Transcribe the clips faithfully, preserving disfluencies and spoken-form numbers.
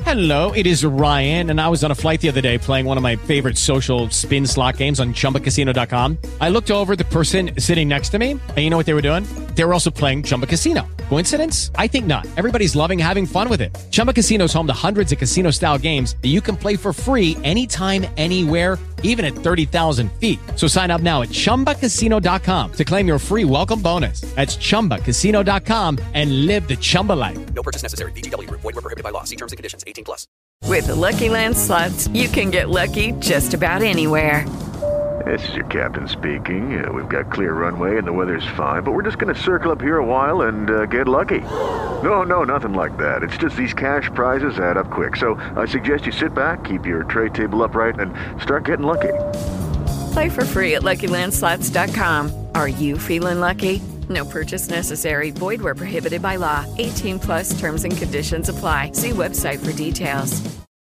Hello, it is Ryan, and I was on a flight the other day playing one of my favorite social spin slot games on Chumba Casino dot com. I looked over at the person sitting next to me, and you know what they were doing? They were also playing Chumba Casino. Coincidence? I think not. Everybody's loving having fun with it. Chumba Casino is home to hundreds of casino-style games that you can play for free anytime, anywhere, even at thirty thousand feet. So sign up now at Chumba Casino dot com to claim your free welcome bonus. That's Chumba Casino dot com and live the Chumba life. No purchase necessary. V G W. Void where prohibited by law. See terms and conditions. eighteen plus. With the Lucky Land Slots, you can get lucky just about anywhere. This is your captain speaking. Uh, we've got clear runway and the weather's fine, but we're just going to circle up here a while and uh, get lucky. No, no, nothing like that. It's just these cash prizes add up quick. So I suggest you sit back, keep your tray table upright, and start getting lucky. Play for free at Lucky Land Slots dot com. Are you feeling lucky? No purchase necessary. Void where prohibited by law. eighteen plus terms and conditions apply. See website for details.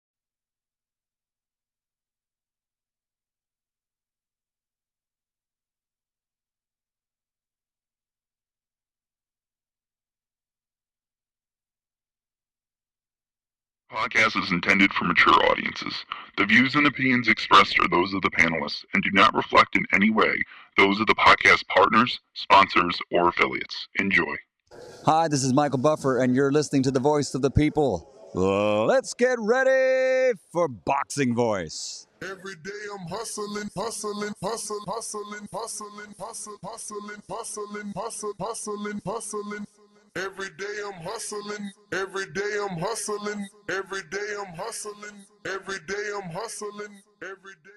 Podcast is intended for mature audiences. The views and opinions expressed are those of the panelists and do not reflect in any way those of the podcast partners, sponsors, or affiliates. Enjoy. Hi, this is Michael Buffer, and you're listening to the Voice of the People. Uh, let's get ready for Boxing Voice. Every day I'm hustling, hustling, hustling, hustling, hustling, hustling, hustling, hustling, hustling, hustling, hustling. Every day I'm hustling, every day I'm hustling, every day I'm hustling, every day I'm hustling, every day.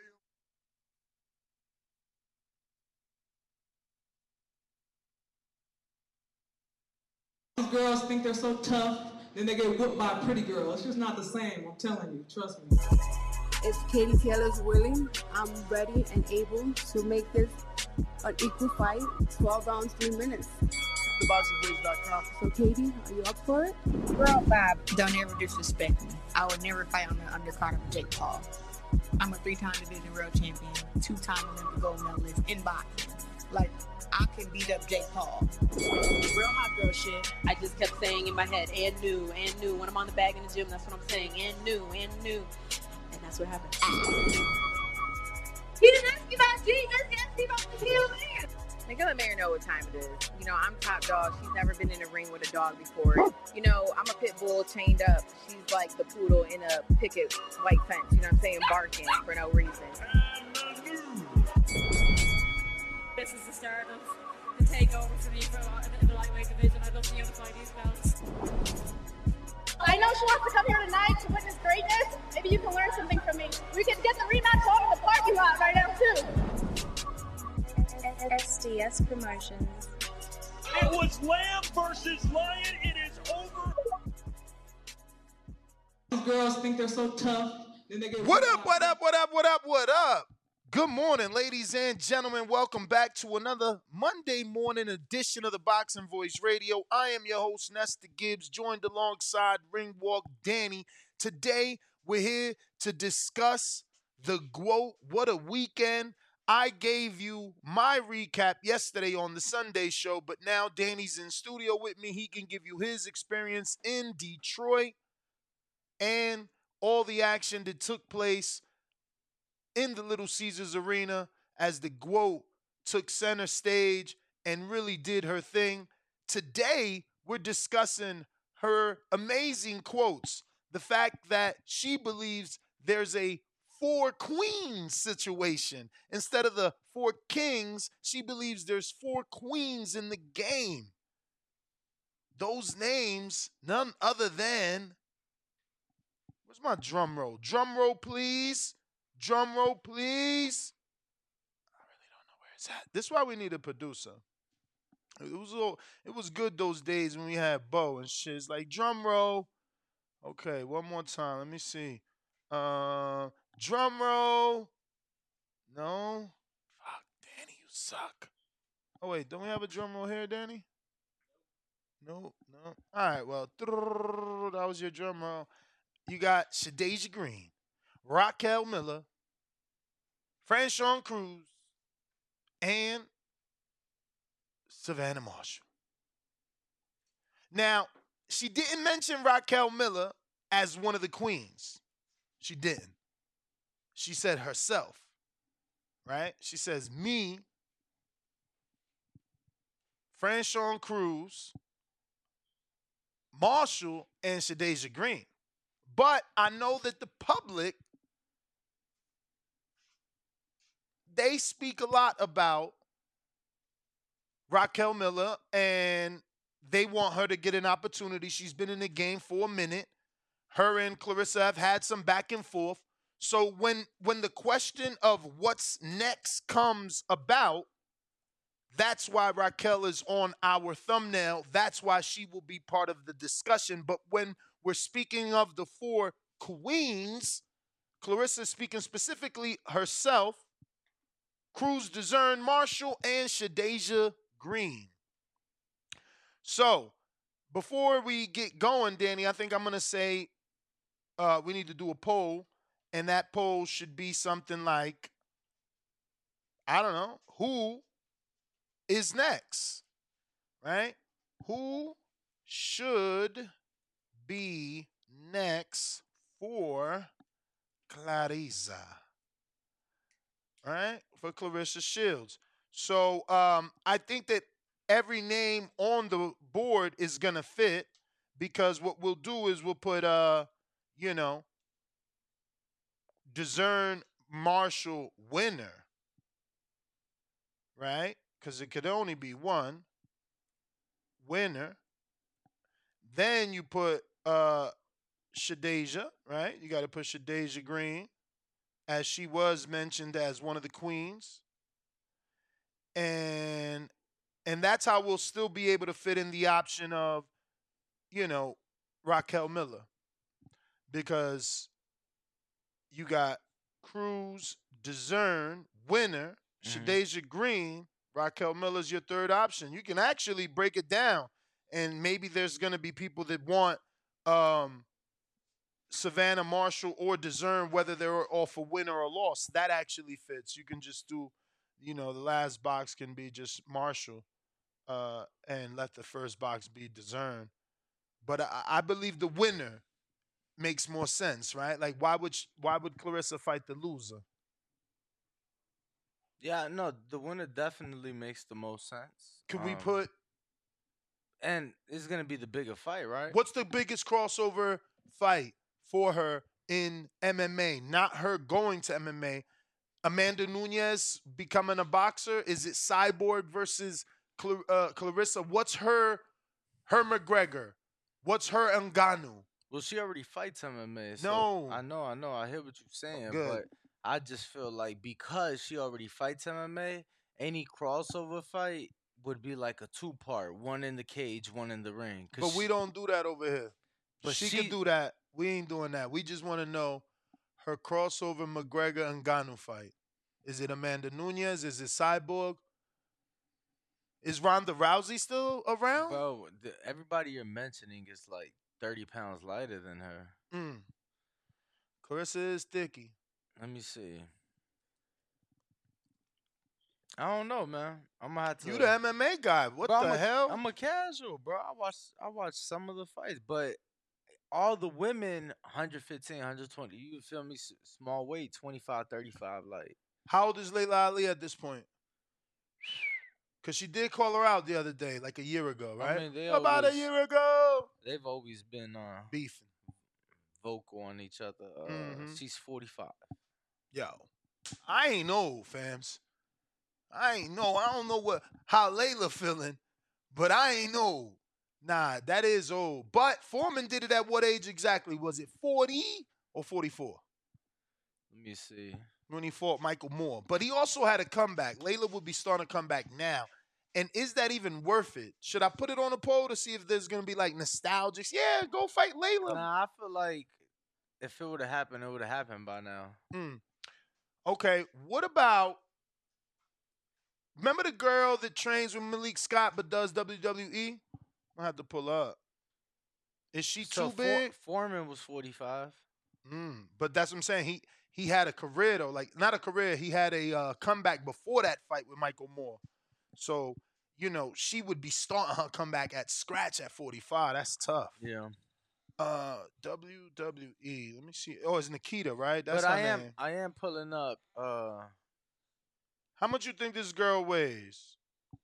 These girls think they're so tough, then they get whipped by a pretty girl. It's just not the same, I'm telling you, trust me. If Katie Taylor's willing, I'm ready and able to make this an equal fight, twelve rounds, three minutes. the boxing voice dot com. So Katie, are you up for it? Girl, Bob, don't ever disrespect me. I would never fight on the undercard of Jake Paul. I'm a three-time division world champion, two-time Olympic gold medalist in boxing. Like, I can beat up Jake Paul. Real hot girl shit. I just kept saying in my head, and new, and new. When I'm on the bag in the gym, that's what I'm saying, and new, and new. And that's what happened. He didn't ask you about G, just ask you about the heel man. Nigga, let Mary know what time it is. You know, I'm top dog. She's never been in a ring with a dog before. You know, I'm a pit bull chained up. She's like the poodle in a picket white fence. You know what I'm saying? Barking for no reason. This is the start of the takeover for me in the lightweight division. I'd love to unify these belts. I know she wants to come here tonight to witness greatness. Maybe you can learn something from me. We can get the rematch on in the parking lot right now, too. S D S Promotions. It was Lamb versus Lion. It is over. These girls think they're so tough, then they get What up, what up, what up, what up, what up? Good morning, ladies and gentlemen. Welcome back to another Monday morning edition of the Boxing Voice Radio. I am your host, Nestor Gibbs, joined alongside Ringwalk Danny. Today, we're here to discuss the G W O T. What a weekend. I gave you my recap yesterday on the Sunday show, but now Danny's in studio with me. He can give you his experience in Detroit and all the action that took place in the Little Caesars Arena as the G W O T took center stage and really did her thing. Today, we're discussing her amazing quotes. The fact that she believes there's a four queens situation. Instead of the four kings, she believes there's four queens in the game. Those names, none other than, where's my drum roll? Drum roll, please. Drum roll, please. I really don't know where it's at. This is why we need a producer. It was all, it was good those days when we had Bo and shit. It's like drum roll. Okay, one more time. Let me see. Uh, drum roll. No. Fuck, Danny, you suck. Oh wait, don't we have a drum roll here, Danny? No, no. All right, well, that was your drum roll. You got Shadeja Green, Raquel Miller, Franchon Cruz, and Savannah Marshall. Now, she didn't mention Raquel Miller as one of the queens. She didn't. She said herself, right? She says, me, Franchon Cruz, Marshall, and Shadeja Green. But I know that the public, they speak a lot about Raquel Miller, and they want her to get an opportunity. She's been in the game for a minute. Her and Claressa have had some back and forth. So when when the question of what's next comes about, that's why Raquel is on our thumbnail. That's why she will be part of the discussion. But when we're speaking of the four queens, Claressa speaking specifically herself, Cruz, DeZern, Marshall, and Shadeja Green. So, before we get going, Danny, I think I'm going to say uh, we need to do a poll, and that poll should be something like, I don't know, who is next, right? Who should be next for Claressa? Right? For Claressa Shields. So um, I think that every name on the board is going to fit, because what we'll do is we'll put, uh, you know, DeZern Marshall winner, right? Because it could only be one winner. Then you put uh, Shadeja, right? You got to put Shadeja Green, as she was mentioned as one of the queens. And and that's how we'll still be able to fit in the option of, you know, Raquel Miller. Because you got Cruz, DeZern, winner, mm-hmm. Shadeja Green, Raquel Miller's your third option. You can actually break it down. And maybe there's going to be people that want um, Savannah Marshall or DeZern, whether they're all for win or a loss. That actually fits. You can just do, you know, the last box can be just Marshall uh, and let the first box be DeZern. But I, I believe the winner makes more sense, right? Like, why would she, why would Claressa fight the loser? Yeah, no, the winner definitely makes the most sense. Could um, we put... And it's going to be the bigger fight, right? What's the biggest crossover fight for her in M M A? Not her going to M M A. Amanda Nunes becoming a boxer? Is it Cyborg versus Clar- uh, Claressa? What's her her McGregor? What's her Ngannou? Well, she already fights M M A. So No. I know, I know. I hear what you're saying. Good. But I just feel like because she already fights M M A, any crossover fight would be like a two-part. One in the cage, one in the ring. But we don't do that over here. But she, she- can do that. We ain't doing that. We just want to know her crossover McGregor and Ngannou fight. Is it Amanda Nunes? Is it Cyborg? Is Ronda Rousey still around? Bro, the, everybody you're mentioning is like thirty pounds lighter than her. Mm. Claressa is thicky. Let me see. I don't know, man. I'm gonna have to. You the M M A guy. What Bro, the I'm a, hell? I'm a casual, bro. I watch I watch some of the fights, but all the women one fifteen, one twenty. You feel me? S- Small weight, twenty-five, thirty-five. Like, How old is Layla Ali at this point? Because she did call her out the other day, like a year ago, right? I mean, they About always, a year ago. They've always been uh, beefing, vocal on each other. Uh, Mhm. She's forty-five. Yo, I ain't old, fams. I ain't know. I don't know what how Layla feeling, but I ain't old. Nah, that is old. But Foreman did it at what age exactly? Was it forty or forty-four? Let me see. When he fought Michael Moore. But he also had a comeback. Layla would be starting to come back now. And is that even worth it? Should I put it on a poll to see if there's going to be like nostalgic? Yeah, go fight Layla. Nah, I feel like if it would have happened, it would have happened by now. Hmm. Okay, what about, remember the girl that trains with Malik Scott but does W W E? I have to pull up. Is she So too For- big? Foreman was forty-five. Mm, but that's what I'm saying. He he had a career though, like not a career. He had a uh, comeback before that fight with Michael Moore. So you know she would be starting her comeback at scratch at forty-five. That's tough. Yeah. Uh, W W E. Let me see. Oh, it's Nikita, right? That's but her I am name. I am pulling up. Uh, How much you think this girl weighs?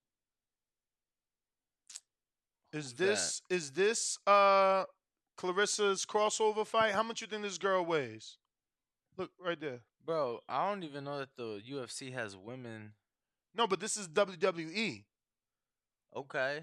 Is this is this uh Clarissa's crossover fight? How much you think this girl weighs? Look right there. bro, I don't even know that the U F C has women. No, but this is W W E. Okay.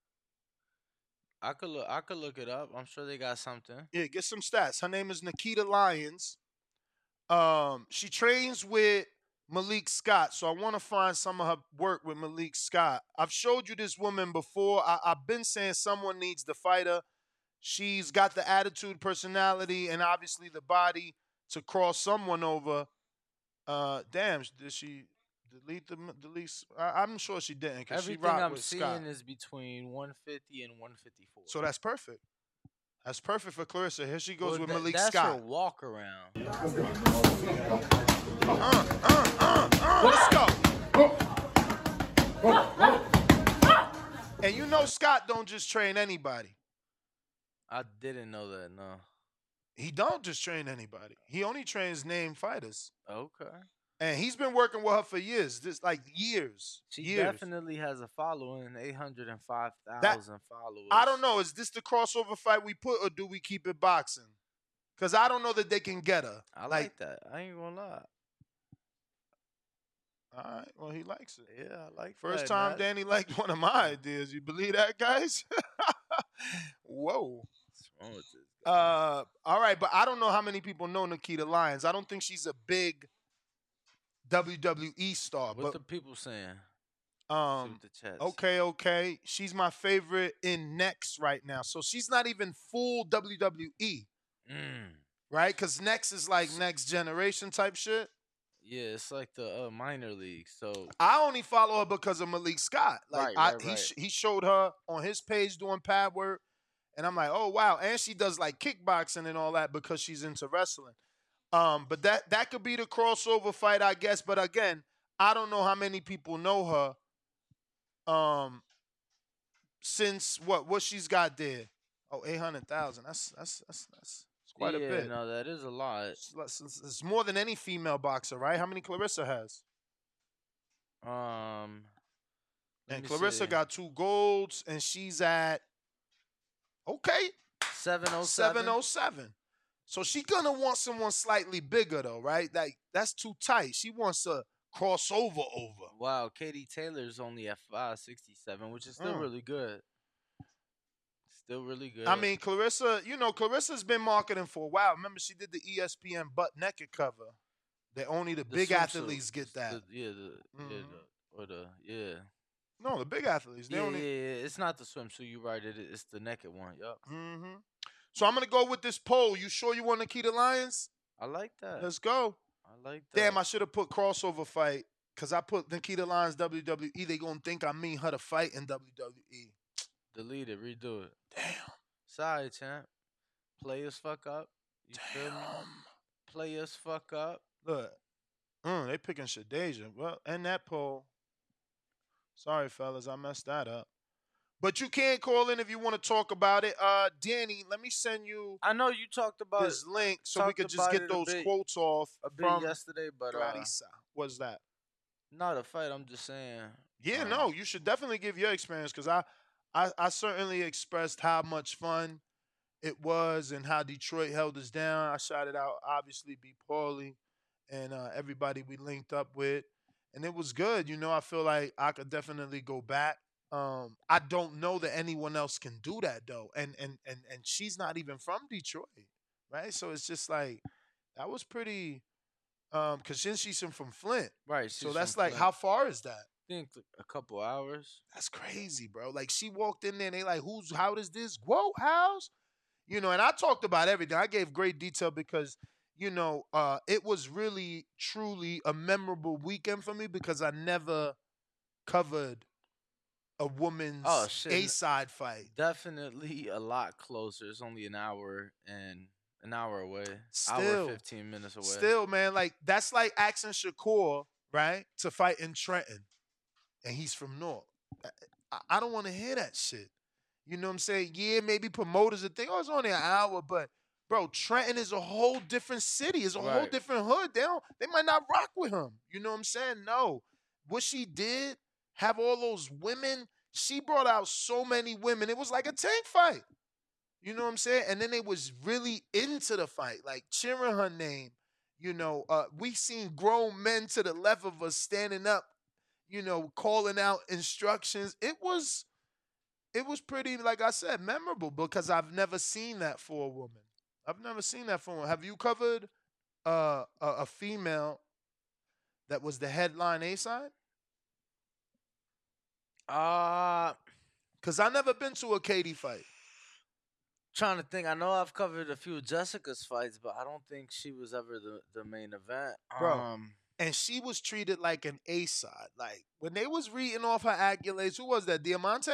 I could look. I could look it up. I'm sure they got something. Yeah, get some stats. Her name is Nikita Lyons. Um, she trains with Malik Scott, so I want to find some of her work with Malik Scott. I've showed you this woman before. I, I've been saying someone needs to fight her. She's got the attitude, personality, and obviously the body to cross someone over. Uh, damn, did she delete the delete? I, I'm sure she didn't because she Everything rocked I'm with seeing Scott. is between one fifty and one fifty-four. So that's perfect. That's perfect for Clarissa. Here she goes Well, with tha- Malik that's Scott. her walk around. Uh, uh, uh, uh, let's go. And you know Scott don't just train anybody. I didn't know that. No. He don't just train anybody. He only trains named fighters. Okay. And he's been working with her for years. This like years. She years. definitely has a following, eight hundred five That- thousand followers. I don't know. Is this the crossover fight we put, or do we keep it boxing? Because I don't know that they can get her. I like, that. I ain't gonna lie. All right. Well, he likes it. Yeah, I like First that, time Matt. Danny liked one of my ideas. You believe that, guys? Whoa. What's wrong with this? Uh, all right, but I don't know how many people know Nikita Lyons. I don't think she's a big W W E star. What but the people saying? um, See what the chat okay, okay. She's my favorite in Next right now. So she's not even full W W E, Mm. right? Because Next is like next generation type shit. Yeah, it's like the uh, minor league. So I only follow her because of Malik Scott. Like Right, I, right, he right. sh- he showed her on his page doing pad work, and I'm like, oh wow. And she does like kickboxing and all that because she's into wrestling. Um, but that that could be the crossover fight, I guess. But again, I don't know how many people know her. Um, since what what she's got there? Oh, eight hundred thousand. That's that's that's that's it's quite yeah, a bit. no, that is a lot. It's, less- it's- it's more than any female boxer, right? How many Clarissa has? Um, let And me Clarissa see. got two golds, and she's at okay seven oh seven seven. oh seven. So she's gonna want someone slightly bigger, though, right? Like that's too tight. She wants a crossover over. Wow, Katie Taylor's only at five sixty-seven, which is still Mm. really good. Still really good. I mean, Clarissa, you know, Clarissa's been marketing for a while. Remember, she did the E S P N butt naked cover. That only the, The big swimsuit, athletes get that. the- yeah, the, yeah, Mhm. the, or the yeah. No, the big athletes. They Yeah, only. yeah, yeah. It's not the swimsuit. You right. It, it's the naked one. Yup. hmm So I'm gonna go with this poll. You sure you want Nikita Lyons? I like that. Let's go. I like that. Damn, I should have put crossover fight because I put Nikita Lyons W W E. They gonna think I mean her to fight in W W E. Delete it. Redo it. Damn. Sorry, champ. Play as fuck up. You feel me? Play as fuck up. Look, mm, they picking Shadeja. Well, and that poll. Sorry, fellas, I messed that up. But you can call in if you want to talk about it. Uh, Danny, let me send you I know you talked about this link so we talked could just about get it a those bit- quotes off a bit from yesterday, but uh, Clarissa. What's that? not a fight. I'm just saying. Yeah, uh, no, you should definitely give your experience because I, I, I certainly expressed how much fun it was and how Detroit held us down. I shouted out, obviously, B. Paulie and uh, everybody we linked up with. And it was good. You know, I feel like I could definitely go back. Um, I don't know that anyone else can do that, though. And, and, and, and she's not even from Detroit, right? So it's just like, that was pretty, um, because since she's from Flint. Right. So she's that's from like, Flint. how far is that? I think a couple hours. That's crazy, bro. Like she walked in there and they like, who's how does this? Whoa, house? You know, and I talked about everything. I gave great detail because, you know, uh, it was really, truly a memorable weekend for me because I never covered a woman's Oh, shit. A-side fight. Definitely a lot closer. It's only an hour and an hour away. Still, hour fifteen minutes away. Still, man, like that's like asking Shakur, right, to fight in Trenton, and he's from North. I, I don't want to hear that shit. You know what I'm saying? Yeah, maybe promoters would think, oh, it's only an hour, but bro, Trenton is a whole different city. It's a whole Right. different hood. They don't, they might not rock with him. You know what I'm saying? No. What she did, have all those women, she brought out so many women. It was like a tank fight. You know what I'm saying? And then they was really into the fight, like cheering her name. You know, uh, we seen grown men to the left of us standing up, you know, calling out instructions. It was it was pretty, like I said, memorable because I've never seen that for a woman. I've never seen that for a woman. Have you covered uh, a, a female that was the headline A side? Uh, Because I never been to a Katie fight. Trying to think. I know I've covered a few of Jessica's fights, but I don't think she was ever the, the main event. Bro. Um, And she was treated like an A side. Like when they was reading off her accolades, who was that? Diamante?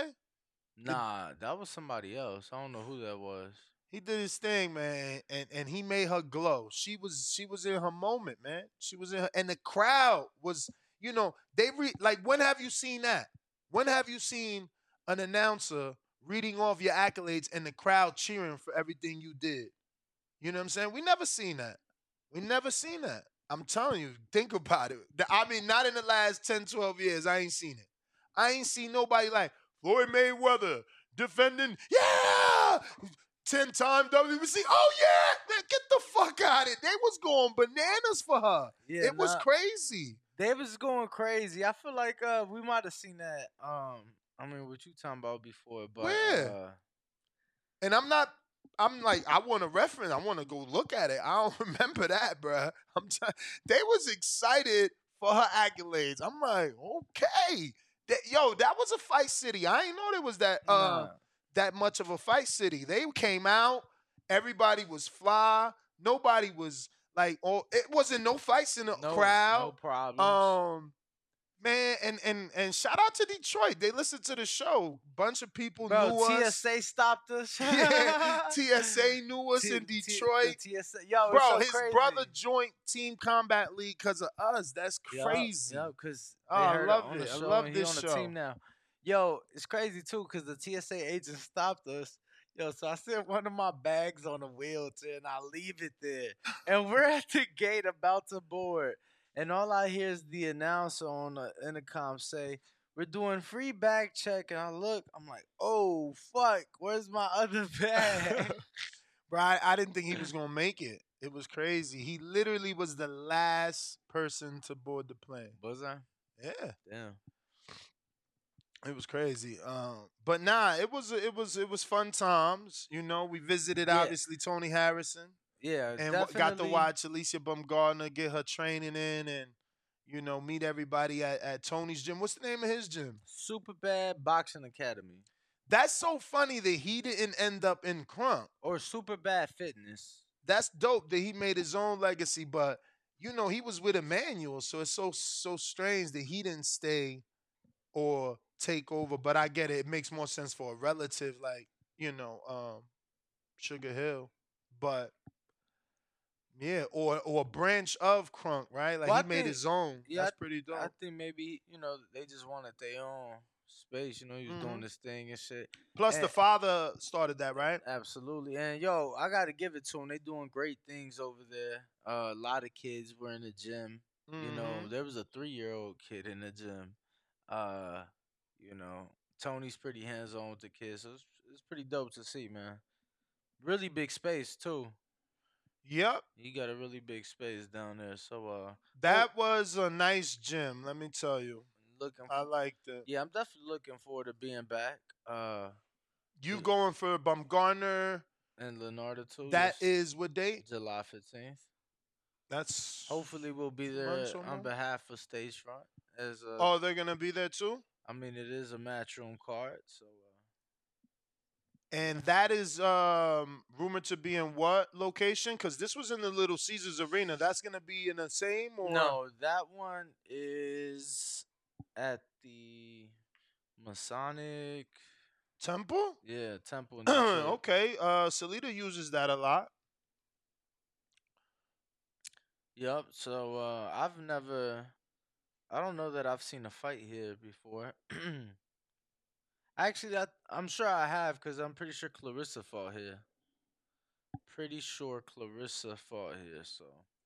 nah, that was somebody else. I don't know who that was. He did his thing, man, and, and he made her glow. She was she was in her moment, man. She was in her, and the crowd was, you know, they read like when have you seen that? When have you seen an announcer reading off your accolades and the crowd cheering for everything you did? You know what I'm saying? We never seen that. We never seen that. I'm telling you, think about it. The- I mean, not in the last ten, twelve years. I ain't seen it. I ain't seen nobody like Floyd Mayweather defending, yeah, ten-time W B C. Oh, yeah, man, get the fuck out of it. They was going bananas for her. Yeah, it was nah. crazy. They was going crazy. I feel like uh, we might have seen that. Um, I mean, what you talking about before, but Where? uh, And I'm not, I'm like, I want to reference, I want to go look at it. I don't remember that, bruh. I'm t- they was excited for her accolades. I'm like, okay. That, yo, that was a fight city. I didn't know there was that uh Nah. that much of a fight city. They came out, everybody was fly. Nobody was like, oh, it wasn't no fights in the no, crowd. no problems. Um, man, and and and shout out to Detroit. They listened to the show. Bunch of people Bro, knew T us. S A stopped us. Yeah, T S A knew us T- in T- Detroit. the T S A, yo, it's Bro, so his crazy. brother joined Team Combat League because of us. That's Yup, crazy. yup, because Oh, I love it. I love He's this on the show. team now. Yo, it's crazy too because the T S A agent stopped us. Yo, so I set one of my bags on a wheelchair and I leave it there. And we're at the gate about to board. And all I hear is the announcer on the intercom say, we're doing free bag check. And I look, I'm like, oh, fuck, where's my other bag? Bro, I, I didn't think he was gonna make it. It was crazy. He literally was the last person to board the plane. Was I? Yeah, Damn. it was crazy. Um, but nah, it was it was it was fun times. You know, we visited Yeah. obviously Tony Harrison Yeah, and w- got to definitely. watch Alicia Bumgarner get her training in, and you know meet everybody at, at Tony's gym. What's the name of his gym? Super Bad Boxing Academy. That's so funny that he didn't end up in Crump. Or Super Bad Fitness. That's dope that he made his own legacy, but you know he was with Emmanuel, so it's so so strange that he didn't stay or take over. But I get it; it makes more sense for a relative like you know um, Sugar Hill, but yeah, or or a branch of Crunk, right? Like Well, he I made think- his own. Yeah, That's I- pretty dope. I think maybe, you know, they just wanted their own space. You know, he was doing Mhm. this thing and shit. Plus, the And- father started that, right? Absolutely. And yo, I gotta give it to them. They doing great things over there. Uh, a lot of kids were in the gym. You know, Mhm. there was a three year old kid in the gym. Uh, you know, Tony's pretty hands on with the kids. So it's, it's pretty dope to see, man. Really big space too. Yep, You got a really big space down there. So uh that was a nice gym. Let me tell you, looking I liked it. yeah, I'm definitely looking forward to being back. Uh You going for Bumgarner? and Leonardo too. That yes. is what date? July fifteenth. That's Hopefully we'll be there months or on more? behalf of Stage Front. As uh, Oh, they're gonna be there too. I mean, it is a matchroom card, so uh, And that is um rumored to be in what location? Because this was in the Little Caesars Arena. That's gonna be in the same or no, that one is at the Masonic. Temple? Yeah, Temple. In Detroit. Okay. Uh, Salida uses that a lot. Yep. So uh, I've never. I don't know that I've seen a fight here before. Actually, I, I'm sure I have because I'm pretty sure Clarissa fought here. Pretty sure Clarissa fought here. So,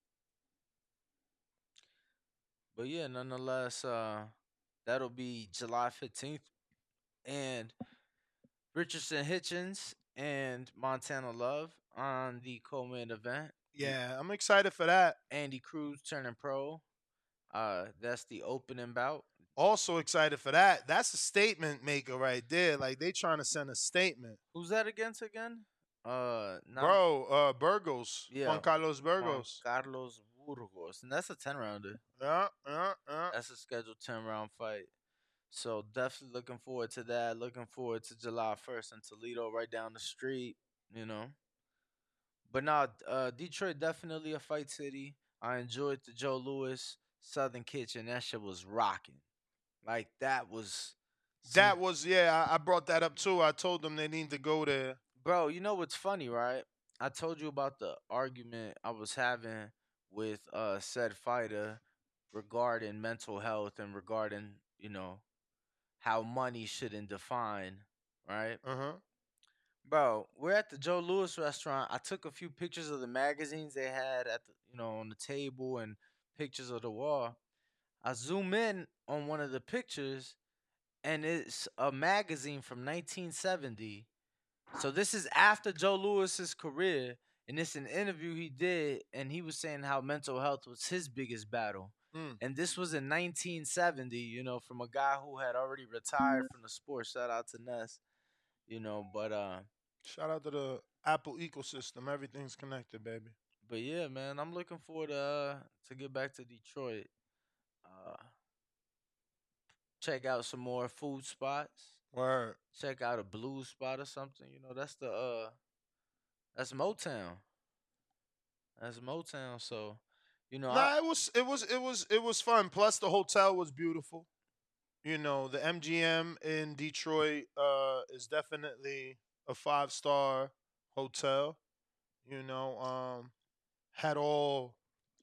but yeah, nonetheless, uh, that'll be July fifteenth, and Richardson Hitchens and Montana Love on the co-main event. Yeah, I'm excited for that. Andy Cruz turning pro. Uh, that's the opening bout. Also excited for that. That's a statement maker right there. Like they trying to send a statement. Who's that against again? Uh, not, Bro, uh, Burgos. Yeah, Juan Carlos Burgos. Juan Carlos Burgos, and that's a ten rounder. Yeah, yeah, yeah. That's a scheduled ten round fight. So definitely looking forward to that. Looking forward to July first in Toledo, right down the street. You know. But now, uh, Detroit definitely a fight city. I enjoyed the Joe Louis Southern Kitchen. That shit was rocking. Like that was. That was yeah. I, I brought that up too. I told them they need to go there. Bro, you know what's funny, right? I told you about the argument I was having with uh said fighter regarding mental health and regarding, you know, how money shouldn't define, right? Uh-huh. Bro, we're at the Joe Louis restaurant. I took a few pictures of the magazines they had at the, you know, on the table and pictures of the wall. I zoom in on one of the pictures and it's a magazine from nineteen seventy. So this is after Joe Louis's career, and it's an interview he did, and he was saying how mental health was his biggest battle. Mm. And this was in nineteen seventy, you know, from a guy who had already retired from the sport. Shout out to Ness, you know, but uh, shout out to the Apple ecosystem. Everything's connected, baby. But yeah, man, I'm looking forward to uh, to get back to Detroit. Uh, check out some more food spots. Word. Check out a blues spot or something. You know, that's the uh that's Motown. That's Motown. So, you know, Nah, I, it was it was it was it was fun. Plus the hotel was beautiful. You know, the M G M in Detroit uh is definitely a five star hotel. You know, um had all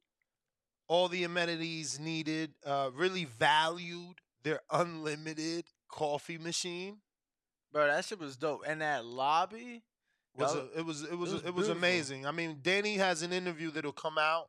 all the amenities needed, uh really valued their unlimited coffee machine. Bro, that shit was dope. And that lobby was that a, it was it was it was it was beautiful. amazing. I mean, Danny has an interview that'll come out.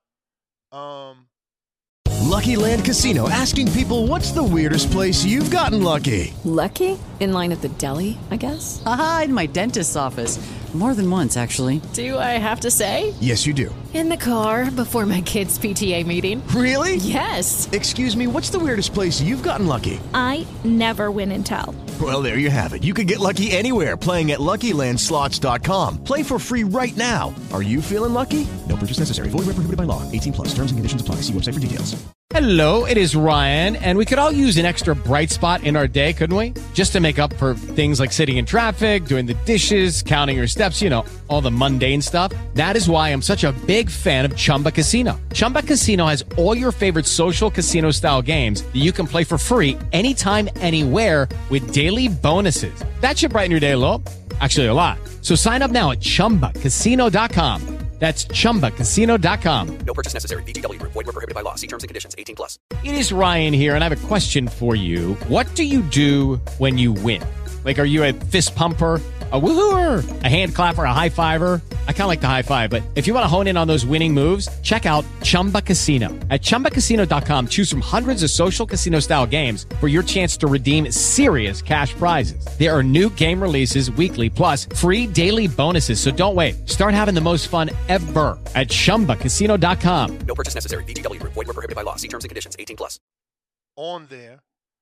Um Lucky Land Casino asking people, what's the weirdest place you've gotten lucky? Lucky? In line at the deli, I guess? Aha, in my dentist's office. More than once, actually. Do I have to say? Yes, you do. In the car before my kids' P T A meeting. Really? Yes. Excuse me, what's the weirdest place you've gotten lucky? I never win and tell. Well, there you have it. You can get lucky anywhere, playing at Lucky Land Slots dot com. Play for free right now. Are you feeling lucky? No purchase necessary. Void where prohibited by law. eighteen plus. Terms and conditions apply. See website for details. Hello, it is Ryan, and we could all use an extra bright spot in our day, couldn't we? Just to make up for things like sitting in traffic, doing the dishes, counting your steps, you know, all the mundane stuff. That is why I'm such a big fan of Chumba Casino. Chumba Casino has all your favorite social casino-style games that you can play for free anytime, anywhere with daily bonuses. That should brighten your day a little. Actually, a lot. So sign up now at chumba casino dot com. That's chumba casino dot com. No purchase necessary. V G W. Void where prohibited by law. See terms and conditions. eighteen plus. It is Ryan here, and I have a question for you. What do you do when you win? Like, are you a fist pumper, a woohooer, a hand clapper, a high fiver? I kind of like the high five, but if you want to hone in on those winning moves, check out Chumba Casino. At chumba casino dot com, choose from hundreds of social casino-style games for your chance to redeem serious cash prizes. There are new game releases weekly, plus free daily bonuses, so don't wait. Start having the most fun ever at chumba casino dot com. No purchase necessary. V G W. Void where prohibited by law. See terms and conditions. eighteen plus. On there,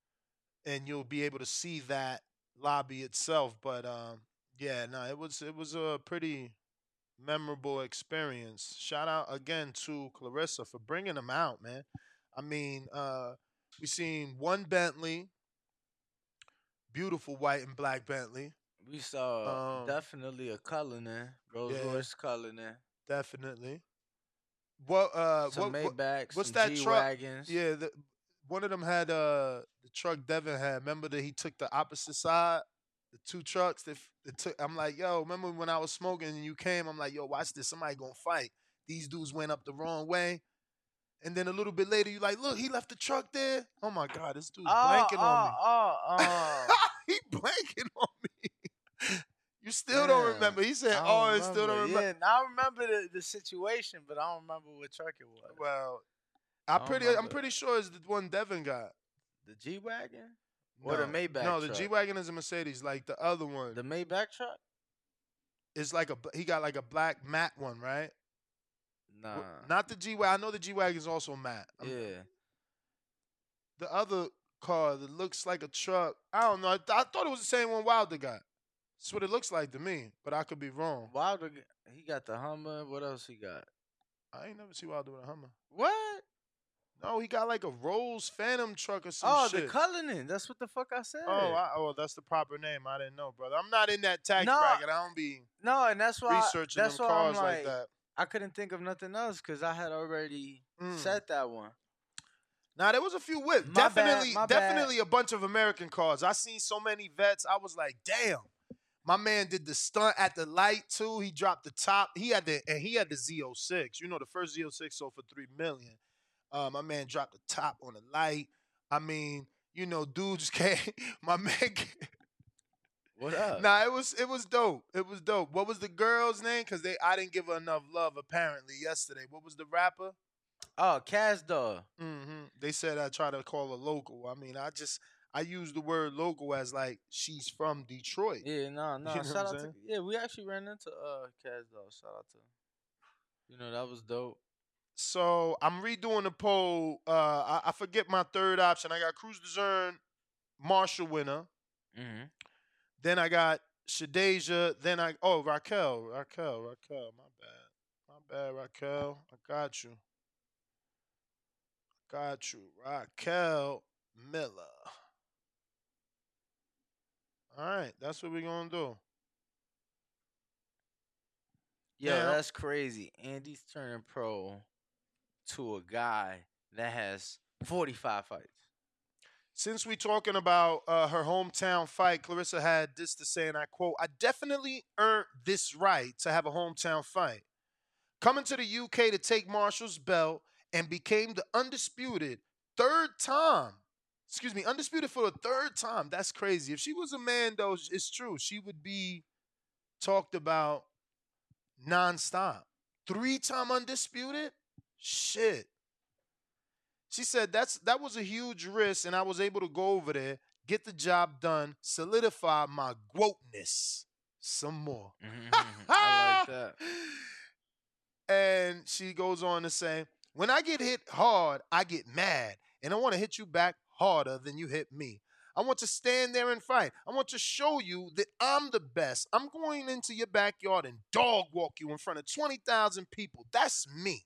and you'll be able to see that lobby itself. But um, yeah, no, it was it was a pretty memorable experience. Shout out again to Clarissa for bringing them out, man. I mean, uh, we seen one Bentley, beautiful white and black Bentley. we saw Um, definitely a Cullinan, Rolls yeah. Royce Cullinan. Definitely. What uh Some what, what- Maybachs, what's some that truck? G-Wagons. Yeah, the, one of them had uh the truck Devin had. Remember that he took the opposite side, the two trucks that, f- that took. I'm like, yo, remember when I was smoking and you came? I'm like, yo, watch this. Somebody gonna fight. These dudes went up the wrong way, and then a little bit later, you like, look, he left the truck there. Oh my god, this dude's Oh, blanking on me. oh, oh, oh. he blanking on me? You still don't remember. He said, I oh, I don't still don't remember. Yeah, I remember the, the situation, but I don't remember what truck it was. Well, I I don't pretty, I'm remember. pretty sure it's the one Devin got. The G-Wagon? Or the Maybach No, the truck? G-Wagon is a Mercedes, like the other one. The Maybach truck? It's like a, he got like a black matte one, right? Nah. Not the G-Wagon. I know the G-Wagon is also matte. I'm- Yeah. The other car that looks like a truck, I don't know. I, I thought it was the same one Wilder got. That's what it looks like to me, but I could be wrong. Wilder, g- he got the Hummer. What else he got? I ain't never see Wilder with a Hummer. What? No, he got like a Rolls Phantom truck or some Oh, shit. the Cullinan. That's what the fuck I said. Oh, I, oh, that's the proper name. I didn't know, brother. I'm not in that tax No. bracket. I don't be No, and that's why researching that's them why cars I'm like like, that. I couldn't think of nothing else because I had already Mm. said that one. Now there was a few whips. My bad, Definitely, my bad. definitely a bunch of American cars. I seen so many vets. I was like, damn. My man did the stunt at the light too. He dropped the top. He had the and he had the Z oh six. You know, the first Z oh six sold for three million. Uh, my man dropped the top on the light. I mean, you know, dudes came. My man. What up? Nah, it was it was dope. It was dope. What was the girl's name? Cause they I didn't give her enough love apparently yesterday. What was the rapper? Oh, Cash Dog. Mm-hmm. They said I try to call her local. I mean, I just I use the word local as like she's from Detroit. Yeah, no, no. You know Shout what I'm out to saying? yeah. We actually ran into uh Cash Dog. Shout out to him. You know that was dope. So I'm redoing the poll. Uh, I, I forget my third option. I got Cruz Dezern, Marshall winner. Mm-hmm. Then I got Shadeja. Then I oh Raquel, Raquel, Raquel. My bad, my bad, Raquel. I got you. Got you, Raquel Miller. All right, that's what we're gonna do. Yo, Now- that's crazy. Andy's turning pro to a guy that has forty-five fights. Since we talking about uh, her hometown fight, Clarissa had this to say, and I quote, I definitely earned this right to have a hometown fight. Coming to the U K to take Marshall's belt and became the undisputed third time. Excuse me, undisputed for the third time. That's crazy. If she was a man, though, it's true. She would be talked about nonstop. Three-time undisputed? Shit. She said that's that was a huge risk, and I was able to go over there, get the job done, solidify my quoteness some more. I like that. And she goes on to say, when I get hit hard, I get mad, and I want to hit you back harder than you hit me. I want to stand there and fight. I want to show you that I'm the best. I'm going into your backyard and dog walk you in front of twenty thousand people. That's me.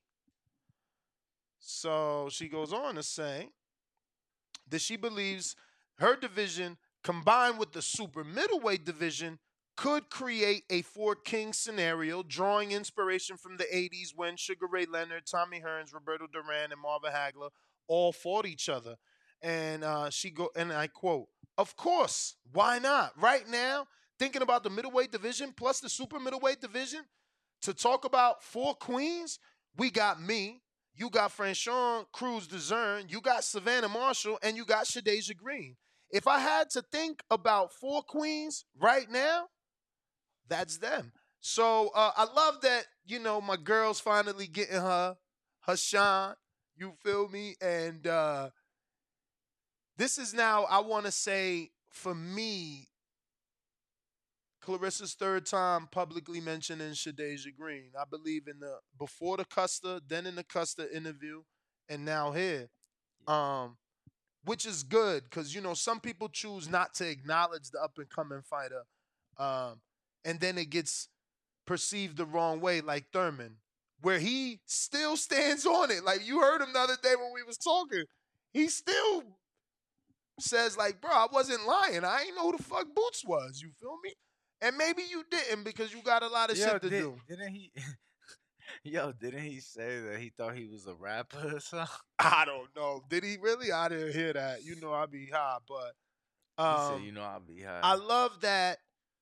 So she goes on to say that she believes her division, combined with the super middleweight division, could create a Four Kings scenario, drawing inspiration from the eighties when Sugar Ray Leonard, Tommy Hearns, Roberto Duran, and Marvin Hagler all fought each other. And uh, she go, and I quote, "Of course, why not? Right now, thinking about the middleweight division plus the super middleweight division, to talk about four queens, we got me, you got Franchon Cruz Dezern, you got Savannah Marshall, and you got Shadeja Green. If I had to think about four queens right now, that's them." So uh, I love that, you know, my girl's finally getting her her shine. You feel me? And uh, this is now, I want to say, for me, Clarissa's third time publicly mentioning Shadeja Green. I believe in the before the Custer, then in the Custer interview, and now here. Um, which is good because, you know, some people choose not to acknowledge the up-and-coming fighter. Um, and then it gets perceived the wrong way, like Thurman, where he still stands on it. Like, you heard him the other day when we was talking. He still says, like, bro, I wasn't lying. I ain't know who the fuck Boots was. You feel me? And maybe you didn't because you got a lot of Yo, shit to did, do. Didn't he? Yo, didn't he say that he thought he was a rapper or something? I don't know. Did he really? I didn't hear that. You know I be high, but um, he said, "You know I'll be high." I love that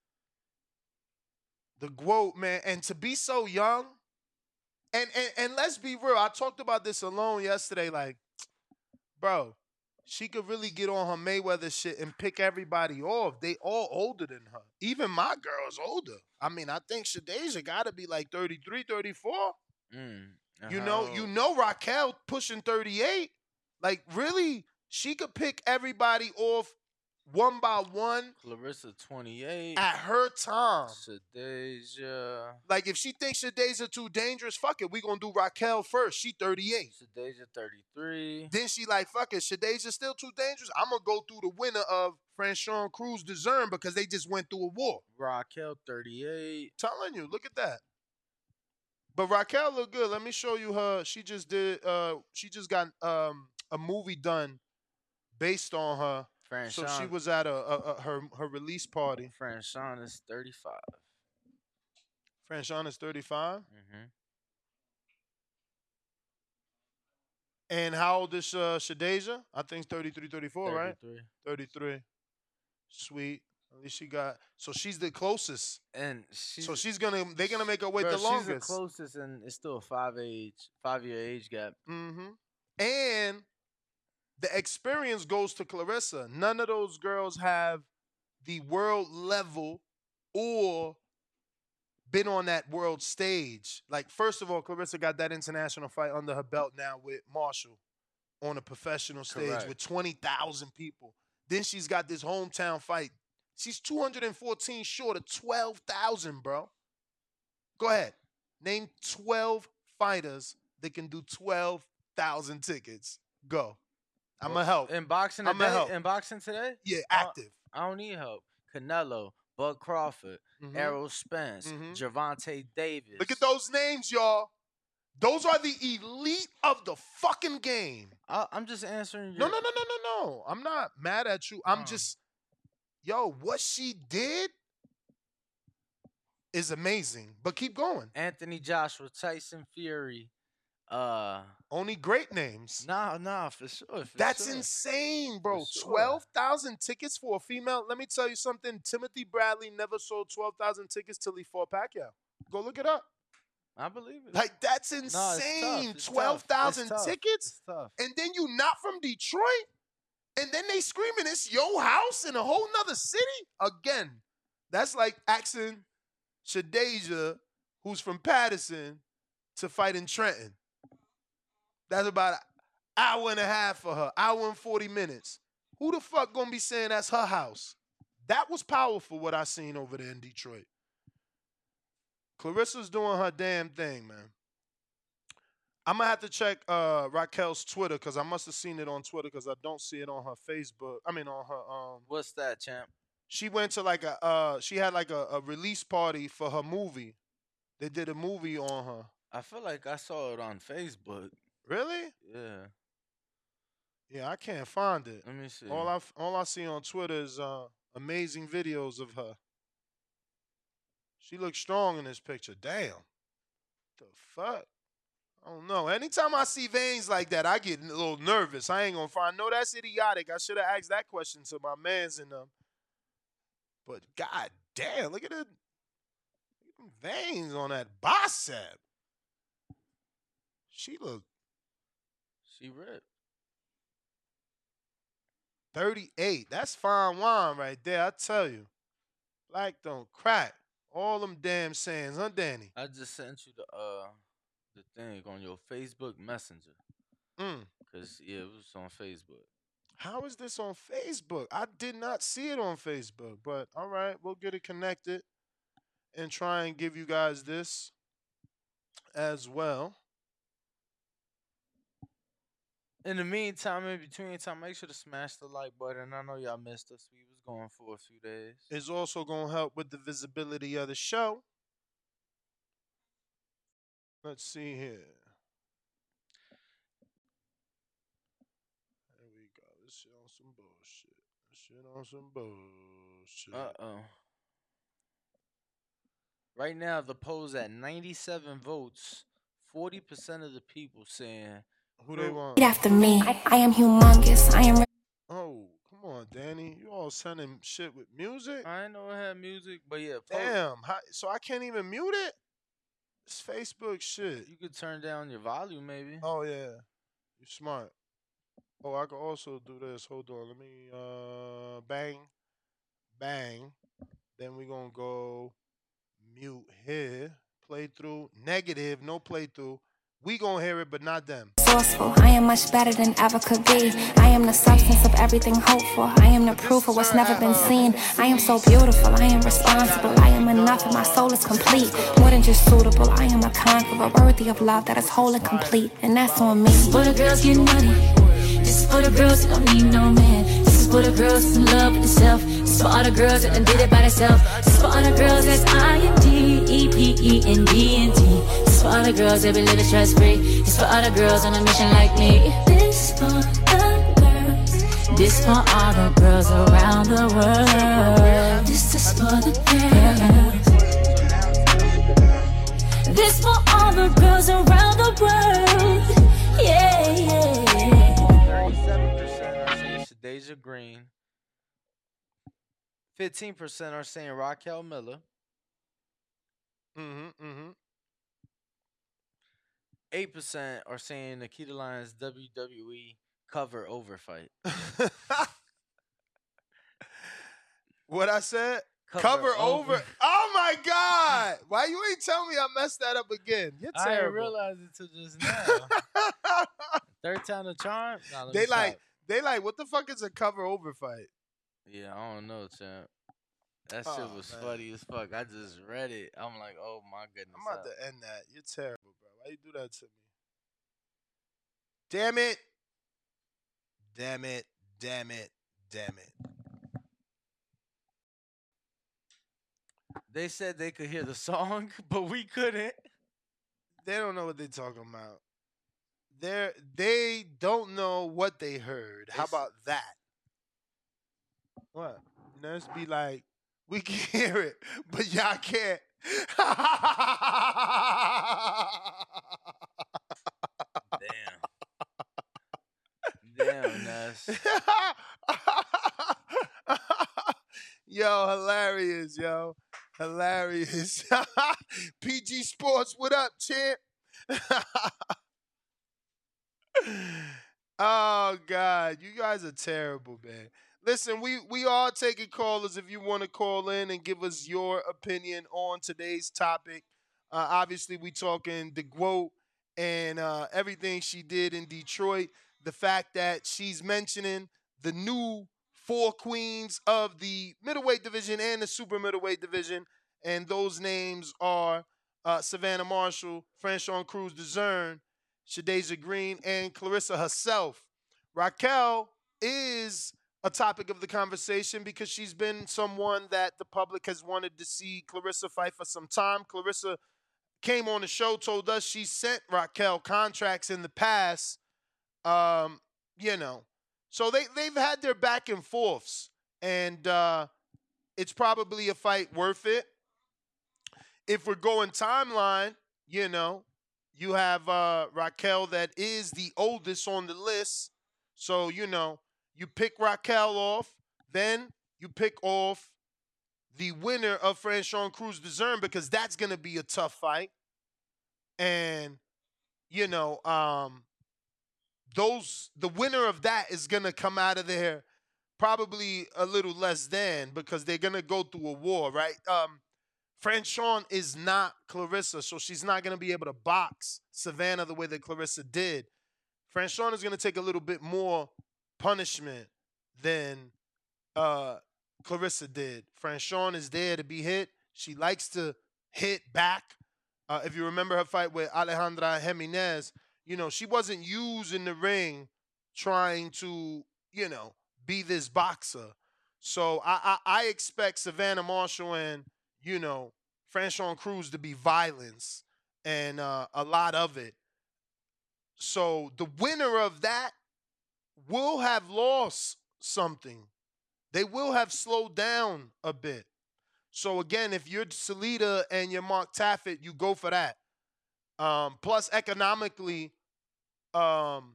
the quote, man, and to be so young, and, and and let's be real. I talked about this alone yesterday. Like, bro, she could really get on her Mayweather shit and pick everybody off. They all older than her. Even my girl's older. I mean, I think Shadeja got to be like thirty-three, thirty-four. Mm, You know, you know Raquel pushing thirty-eight. Like, really, she could pick everybody off one by one. Clarissa twenty-eight. At her time. Shadeja. Like, if she thinks Shadeja too dangerous, fuck it. We gonna do Raquel first. She thirty-eight. Shadeja thirty-three. Then she like, fuck it. Shadeja still too dangerous. I'm gonna go through the winner of Franchon Cruz DeZern because they just went through a war. Raquel thirty-eight. Telling you, look at that. But Raquel look good. Let me show you her. She just did. Uh, she just got um a movie done based on her. Franchon. So she was at a, a, a her her release party. Franchon is thirty-five. Franchon is thirty-five. Mm-hmm. And how old is uh, Shadeja? I think thirty-three, thirty-four, right? thirty-three. thirty-three. Sweet. At least she got. So she's the closest. And she's, so she's gonna. They're gonna make her wait bro, the longest. She's the closest, and it's still a five age, five year age gap. Mm-hmm. And the experience goes to Clarissa. None of those girls have the world level or been on that world stage. Like, first of all, Clarissa got that international fight under her belt now with Marshall on a professional stage Correct. with twenty thousand people. Then she's got this hometown fight. She's two hundred fourteen short of twelve thousand, bro. Go ahead. Name twelve fighters that can do twelve thousand tickets. Go. I'm going to help. In boxing I'ma today? help. In boxing today? Yeah, I don't- active. I don't need help. Canelo, Bud Crawford, Mhm. Errol Spence, Mhm. Gervonta Davis. Look at those names, y'all. Those are the elite of the fucking game. I, I'm just answering No, your... no, no, no, no, no. I'm not mad at you. I'm just, yo, what she did is amazing. But keep going. Anthony Joshua, Tyson Fury. Uh, Only great names. Nah, nah, for sure. For That's sure. insane, bro. For sure. twelve thousand tickets for a female. Let me tell you something. Timothy Bradley never sold twelve thousand tickets till he fought Pacquiao. Go look it up. I believe it. Like, that's No, it's insane. tough. It's tough. twelve thousand It's tough. tickets? It's tough. And then you not from Detroit? And then they screaming, it's your house in a whole nother city? Again, that's like asking Shadeja, who's from Patterson, to fight in Trenton. That's about an hour and a half for her, hour and forty minutes. Who the fuck gonna be saying that's her house? That was powerful, what I seen over there in Detroit. Clarissa's doing her damn thing, man. I'm gonna have to check uh, Raquel's Twitter because I must have seen it on Twitter because I don't see it on her Facebook. I mean, on her. Um, What's that, champ? She went to like a. Uh, she had like a, a release party for her movie. They did a movie on her. I feel like I saw it on Facebook. Really? Yeah. Yeah, I can't find it. Let me see. All I all I see on Twitter is uh, amazing videos of her. She looks strong in this picture. Damn. The fuck? I don't know. Anytime I see veins like that, I get a little nervous. I ain't gonna find. No, that's idiotic. I should have asked that question to my mans in them. But god damn, look at the, look at them veins on that bicep. She look She ripped. thirty-eight. That's fine wine right there, I tell you. Black don't crack. All them damn sayings, huh, Danny? I just sent you the uh the thing on your Facebook Messenger. Mm. Cause yeah, it was on Facebook. How is this on Facebook? I did not see it on Facebook, but all right, we'll get it connected and try and give you guys this as well. In the meantime, in between time, make sure to smash the like button. I know y'all missed us. We was going for a few days. It's also going to help with the visibility of the show. Let's see here. There we go. This shit on some bullshit. This shit on some bullshit. Uh-oh. Right now, the poll's at ninety-seven votes. forty percent of the people saying... Who they want? Repeat after me. I, I am humongous. I am... Oh, come on, Danny. You all sending shit with music? I didn't know it had music, but yeah. Poll, Damn. How, so I can't even mute it? It's Facebook shit. you could turn down your volume, maybe. Oh, yeah. You're smart. Oh, I can also do this. Hold on. Let me uh bang, bang. Then we gonna go mute here. Playthrough. Negative, no playthrough. We gonna hear it, but not them. Forceful, I am much better than ever could be. I am the substance of everything hopeful. I am the proof of what's never been seen. I am so beautiful, I am responsible. I am enough and my soul is complete. More than just suitable, I am a conqueror, worthy of love that is whole and complete. And that's on me. For the girls getting money. This is for the girls that don't need no man. This is for the girls that's in love with themselves. This is for all the girls that done did it by themselves. This is for all the girls that's I N D, E P E N D N T. This is for all the girls that be living stress free. This is for all the girls on a mission like me. This for the girls. This for all the girls around the world. This is for the girls. This for all the girls around the world. Yeah, yeah, yeah. thirty-seven percent are saying Shadeja Green. fifteen percent are saying Raquel Miller. Mm-hmm, mm-hmm. eight percent are saying Nikita Lyons W W E cover over fight. What I said? Cover Cover, over. over. Oh my God! Why you ain't tell me I messed that up again? You're I didn't terrible. realize it till just now. Third time the charm? Nah, let They me like, stop. they like, what the fuck is a cover over fight? Yeah, I don't know, champ. That shit Oh, was man. funny as fuck. I just read it. I'm like, oh my goodness. I'm about I- to end that. You're terrible, bro. Why you do that to me? Damn it. Damn it. Damn it. Damn it. They said they could hear the song, but we couldn't. They don't know what they're talking about. They're, they don't know what they heard. How It's- about that? What? Nurse be like, we can hear it, but y'all can't. Damn, Ness. Yo, hilarious, yo. Hilarious. P G Sports, what up, champ? Oh, God. You guys are terrible, man. Listen, we, we are taking callers if you want to call in and give us your opinion on today's topic. Uh, obviously, we talking DeGuote and uh, everything she did in Detroit. The fact that she's mentioning the new four queens of the middleweight division and the super middleweight division. And those names are uh, Savannah Marshall, Franchon Cruz DeZern, Shadeja Green, and Clarissa herself. Raquel is a topic of the conversation because she's been someone that the public has wanted to see Clarissa fight for some time. Clarissa came on the show, told us she sent Raquel contracts in the past. Um, you know, so they, they've had their back and forths, and uh, it's probably a fight worth it. If we're going timeline, you know, you have uh, Raquel that is the oldest on the list. So, you know, you pick Raquel off, then you pick off the winner of Franchon Cruz DeZern because that's going to be a tough fight. And, you know, um, those the winner of that is going to come out of there probably a little less than because they're going to go through a war, right? Um, Franchon is not Clarissa, so she's not going to be able to box Savannah the way that Clarissa did. Franchon is going to take a little bit more punishment than uh, Clarissa did. Franchon is there to be hit. She likes to hit back. Uh, if you remember her fight with Alejandra Jimenez, you know, she wasn't used in the ring trying to, you know, be this boxer. So I, I, I expect Savannah Marshall and, you know, Franchon Cruz to be violence and uh, a lot of it. So the winner of that will have lost something. They will have slowed down a bit. So again, if you're Salida and you're Mark Taffet, you go for that. Um, plus economically, um,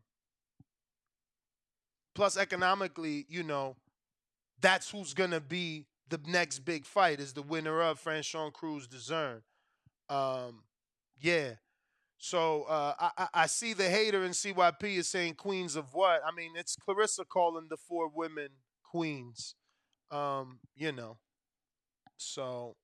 plus economically, you know, that's who's gonna be the next big fight is the winner of Franchon Cruz DeZern. Um, yeah. So uh, I, I I see the hater in C Y P is saying queens of what? I mean, it's Clarissa calling the four women queens. Um, you know. So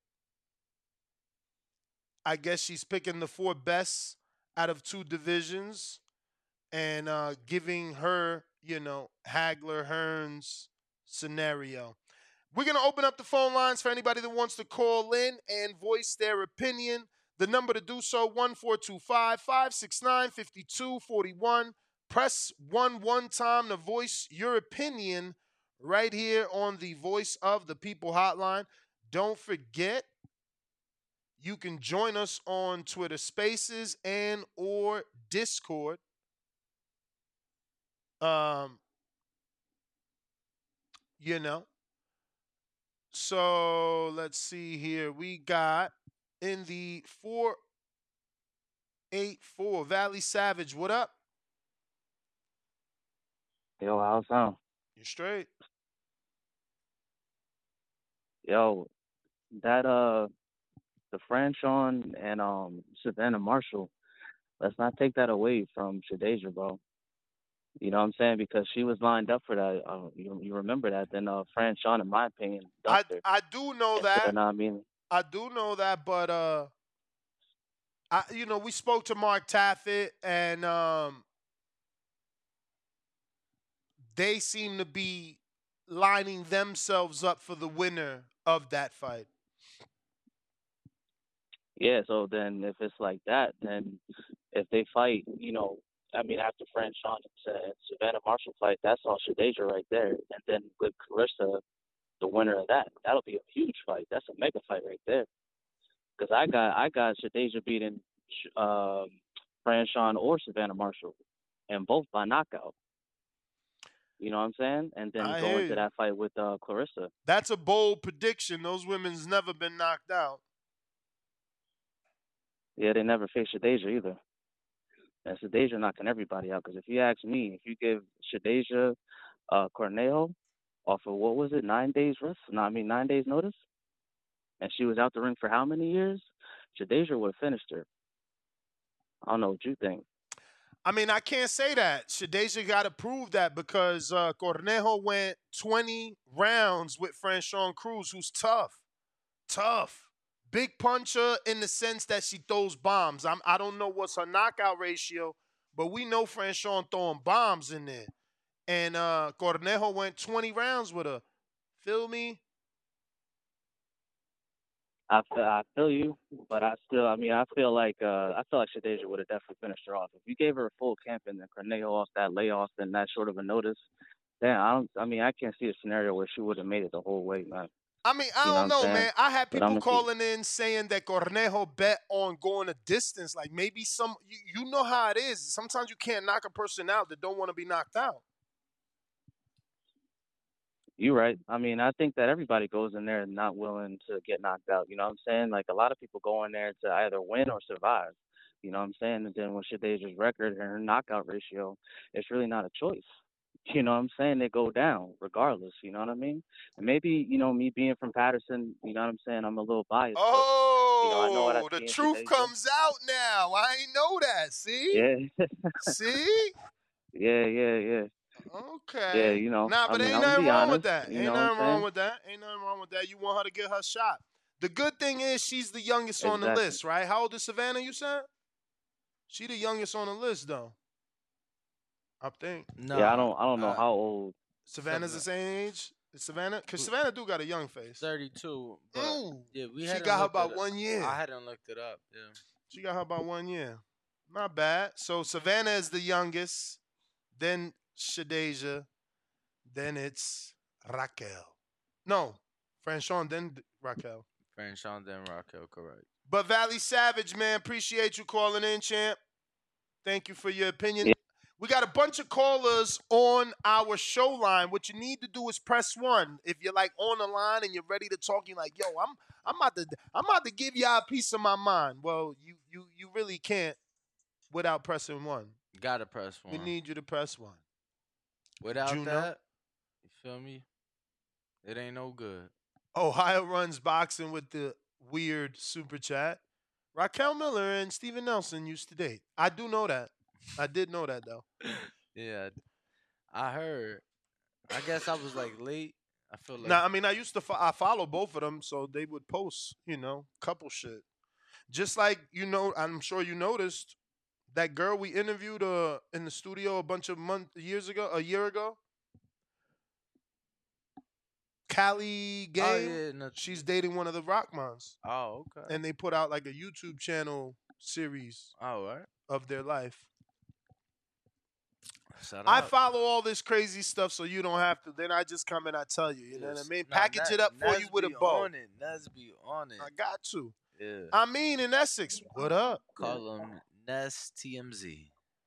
I guess she's picking the four best out of two divisions and uh, giving her, you know, Hagler Hearns scenario. We're going to open up the phone lines for anybody that wants to call in and voice their opinion. The number to do so, one four two five, five six nine, five two four one. Press one one time to voice your opinion right here on the Voice of the People hotline. Don't forget, you can join us on Twitter Spaces and or Discord. Um, you know. So let's see here. We got in the four eight four Valley Savage. What up? Yo, how's sound? You're straight. Yo, that uh, the Franchon and um Savannah Marshall. Let's not take that away from Shadeja, bro. You know what I'm saying? Because she was lined up for that. Uh, you, you remember that? Then uh, Franchon, in my opinion, I dumped her. I do know And that. then, I mean, I do know that, but uh, I you know we spoke to Mark Taffet and um, they seem to be lining themselves up for the winner of that fight. yeah. So then, if it's like that, then if they fight, you know, I mean, after Franchon and uh, Savannah Marshall fight, that's all Shadeja right there. And then with Clarissa, the winner of that, that'll be a huge fight. That's a mega fight right there. Because I got I got Shadeja beating um, Franchon or Savannah Marshall, and both by knockout. You know what I'm saying? And then I go hear into you. that fight with uh, Clarissa. That's a bold prediction. Those women's never been knocked out. Yeah, they never faced Shadeja either. And Shadeja knocking everybody out. Because if you ask me, if you give Shadeja uh, Cornejo off of, what was it, nine days rest? No, I mean, nine days notice? And she was out the ring for how many years? Shadeja would have finished her. I don't know what you think. I mean, I can't say that. Shadeja got to prove that because uh, Cornejo went twenty rounds with Franchon Cruz, who's tough. Tough. Big puncher in the sense that she throws bombs. I'm, I don't know what's her knockout ratio, but we know Franchon throwing bombs in there. And uh, Cornejo went twenty rounds with her. Feel me? I feel, I feel you, but I still, I mean, I feel like uh, I feel like Shadeja would have definitely finished her off. If you gave her a full camp and then Cornejo off that layoff and that short of a notice, then I don't. I mean, I can't see a scenario where she would have made it the whole way, man. I mean, I You know don't what I'm know, saying? man. I had But people I'ma see. calling in saying that Cornejo bet on going a distance. Like maybe some, you, you know how it is. Sometimes you can't knock a person out that don't want to be knocked out. You're right. I mean, I think that everybody goes in there not willing to get knocked out. You know what I'm saying? Like a lot of people go in there to either win or survive. You know what I'm saying? And then with Shadeja's record and her knockout ratio, it's really not a choice. You know what I'm saying? They go down regardless. You know what I mean? And maybe, you know, me being from Patterson, you know what I'm saying? I'm a little biased. Oh, but, you know, I know what I the see in truth Shadeja. comes out now. I ain't know that. See? Yeah. See? yeah, yeah, yeah. Okay. Yeah, you know. Nah, I but mean, ain't I'm gonna nothing be wrong honest. with that. You Ain't know what I'm nothing wrong saying? with that. Ain't nothing wrong with that. You want her to get her shot. The good thing is she's the youngest on the Exactly. list, right? How old is Savannah, you said? She the youngest on the list, though. I think. yeah, I don't. I don't know how old. Savannah's the same age? Is Savannah? Because Savannah do got a young face. thirty-two. But Ooh. yeah, we She hadn't got her looked about it up. one year. I hadn't looked it up. Yeah. She got her about one year. Not bad. So Savannah is the youngest. Then Shadeja. Then it's Raquel. No, Franchon, then Raquel. Franchon, then Raquel, correct. But Valley Savage, man, appreciate you calling in, champ. Thank you for your opinion. Yeah. We got a bunch of callers on our show line. What you need to do is press one. If you're like on the line and you're ready to talk, you're like, yo, I'm I'm about to I'm about to give y'all a piece of my mind. Well, you you you really can't without pressing one. Gotta press one. We need you to press one. Without Juno? that, you feel me? It ain't no good. Ohio runs boxing with the weird super chat. Raquel Miller and Steven Nelson used to date. I do know that. I did know that though. Yeah, I heard. I guess I was like late. I feel like Now, I mean, I used to fo- I follow both of them, so they would post, you know, couple shit. Just like you know, I'm sure you noticed that girl we interviewed uh, in the studio a bunch of months years ago, a year ago. Callie Game, Oh, yeah, no- she's dating one of the Rockmans, Oh, okay. and they put out like a YouTube channel series All right. of their life. Shout I out. follow all this crazy stuff, so you don't have to. Then I just come and I tell you. You know what I Yes. mean? Nah, Package Nas- it up for Nas you with a be bow. On it. Nas be on it. I got to. Yeah. I mean, in Essex, what up? Call him Nes T M Z.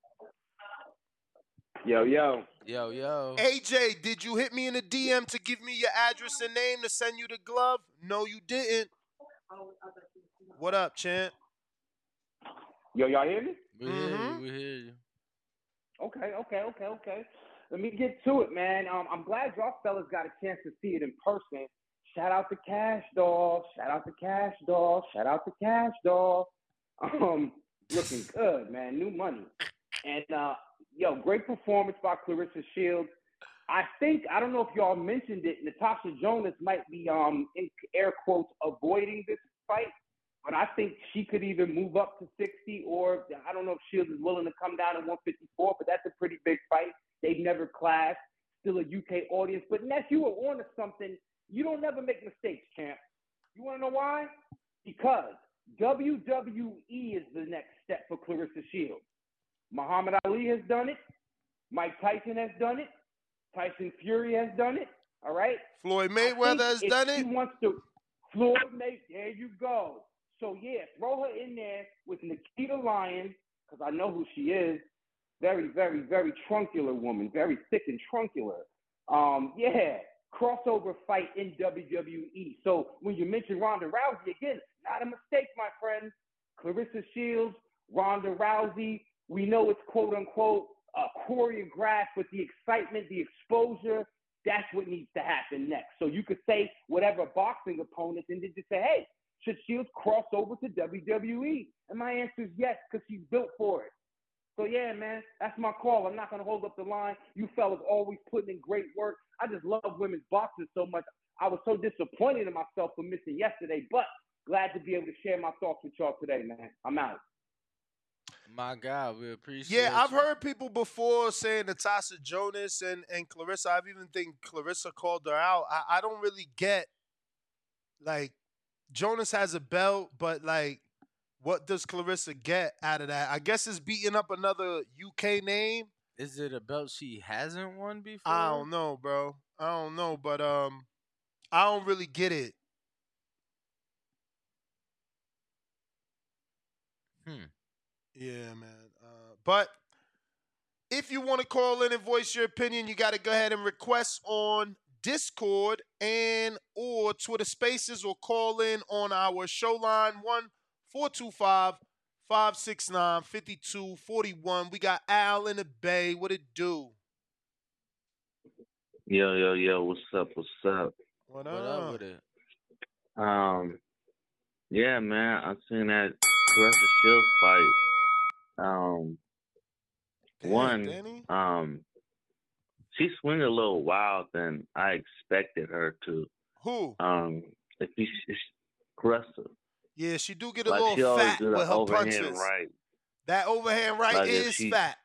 Yo, yo. Yo, yo. A J, did you hit me in the D M to give me your address and name to send you the glove? No, you didn't. What up, champ? Yo, y'all hear me? We hear you. We hear you. Okay, okay, okay, okay. Let me get to it, man. Um, I'm glad y'all fellas got a chance to see it in person. Shout out to Cash Doll. Shout out to Cash Doll. Shout out to Cash Doll. Um, looking good, man. New money. And uh, yo, great performance by Clarissa Shields. I think I don't know if y'all mentioned it. Natasha Jonas might be um in air quotes avoiding this fight, but I think she could either move up to sixty or I don't know if Shields is willing to come down to one fifty-four. But that's a pretty big fight. They've never clashed. Still a U K audience. But Ness, you were on to something. You don't never make mistakes, champ. You want to know why? Because W W E is the next step for Clarissa Shields. Muhammad Ali has done it. Mike Tyson has done it. Tyson Fury has done it. All right. Floyd I think Mayweather has if done she it. wants to. Floyd May. There you go. So yeah, throw her in there with Nikita Lyons because I know who she is. Very, very, very truncular woman. Very thick and truncular. Um, yeah. Crossover fight in W W E. So when you mention Ronda Rousey again, not a mistake, my friend. Clarissa Shields, Ronda Rousey. We know it's quote unquote uh, choreographed with the excitement, the exposure. That's what needs to happen next. So you could say whatever boxing opponents and then just say, hey, should Shields cross over to W W E? And my answer is yes, because she's built for it. So yeah, man, that's my call. I'm not gonna hold up the line. You fellas always putting in great work. I just love women's boxing so much. I was so disappointed in myself for missing yesterday, but glad to be able to share my thoughts with y'all today, man. I'm out. My God, we appreciate. Yeah, I've you. heard people before saying Natasha Jonas and, and Clarissa. I've even think Clarissa called her out. I, I don't really get, like, Jonas has a belt, but, like, what does Clarissa get out of that? I guess it's beating up another U K name. Is it a belt she hasn't won before? I don't know, bro. I don't know, but um, I don't really get it. Hmm. Yeah, man. Uh, but if you want to call in and voice your opinion, you got to go ahead and request on Discord and or Twitter Spaces or call in on our show line one four two five, five six nine, five two four one. We got Al in the Bay. What it do? Yo, yo, yo, what's up? What's up? What What up with it? Um, yeah, man, I seen that Clarissa Shields fight. Um, Damn, one, Danny. um, she swing a little wild than I expected her to. Who? Um, if you, if Clarissa, Yeah, she do get a like she little always fat do with the her overhand punches. right. That overhand right Like if is she- fat.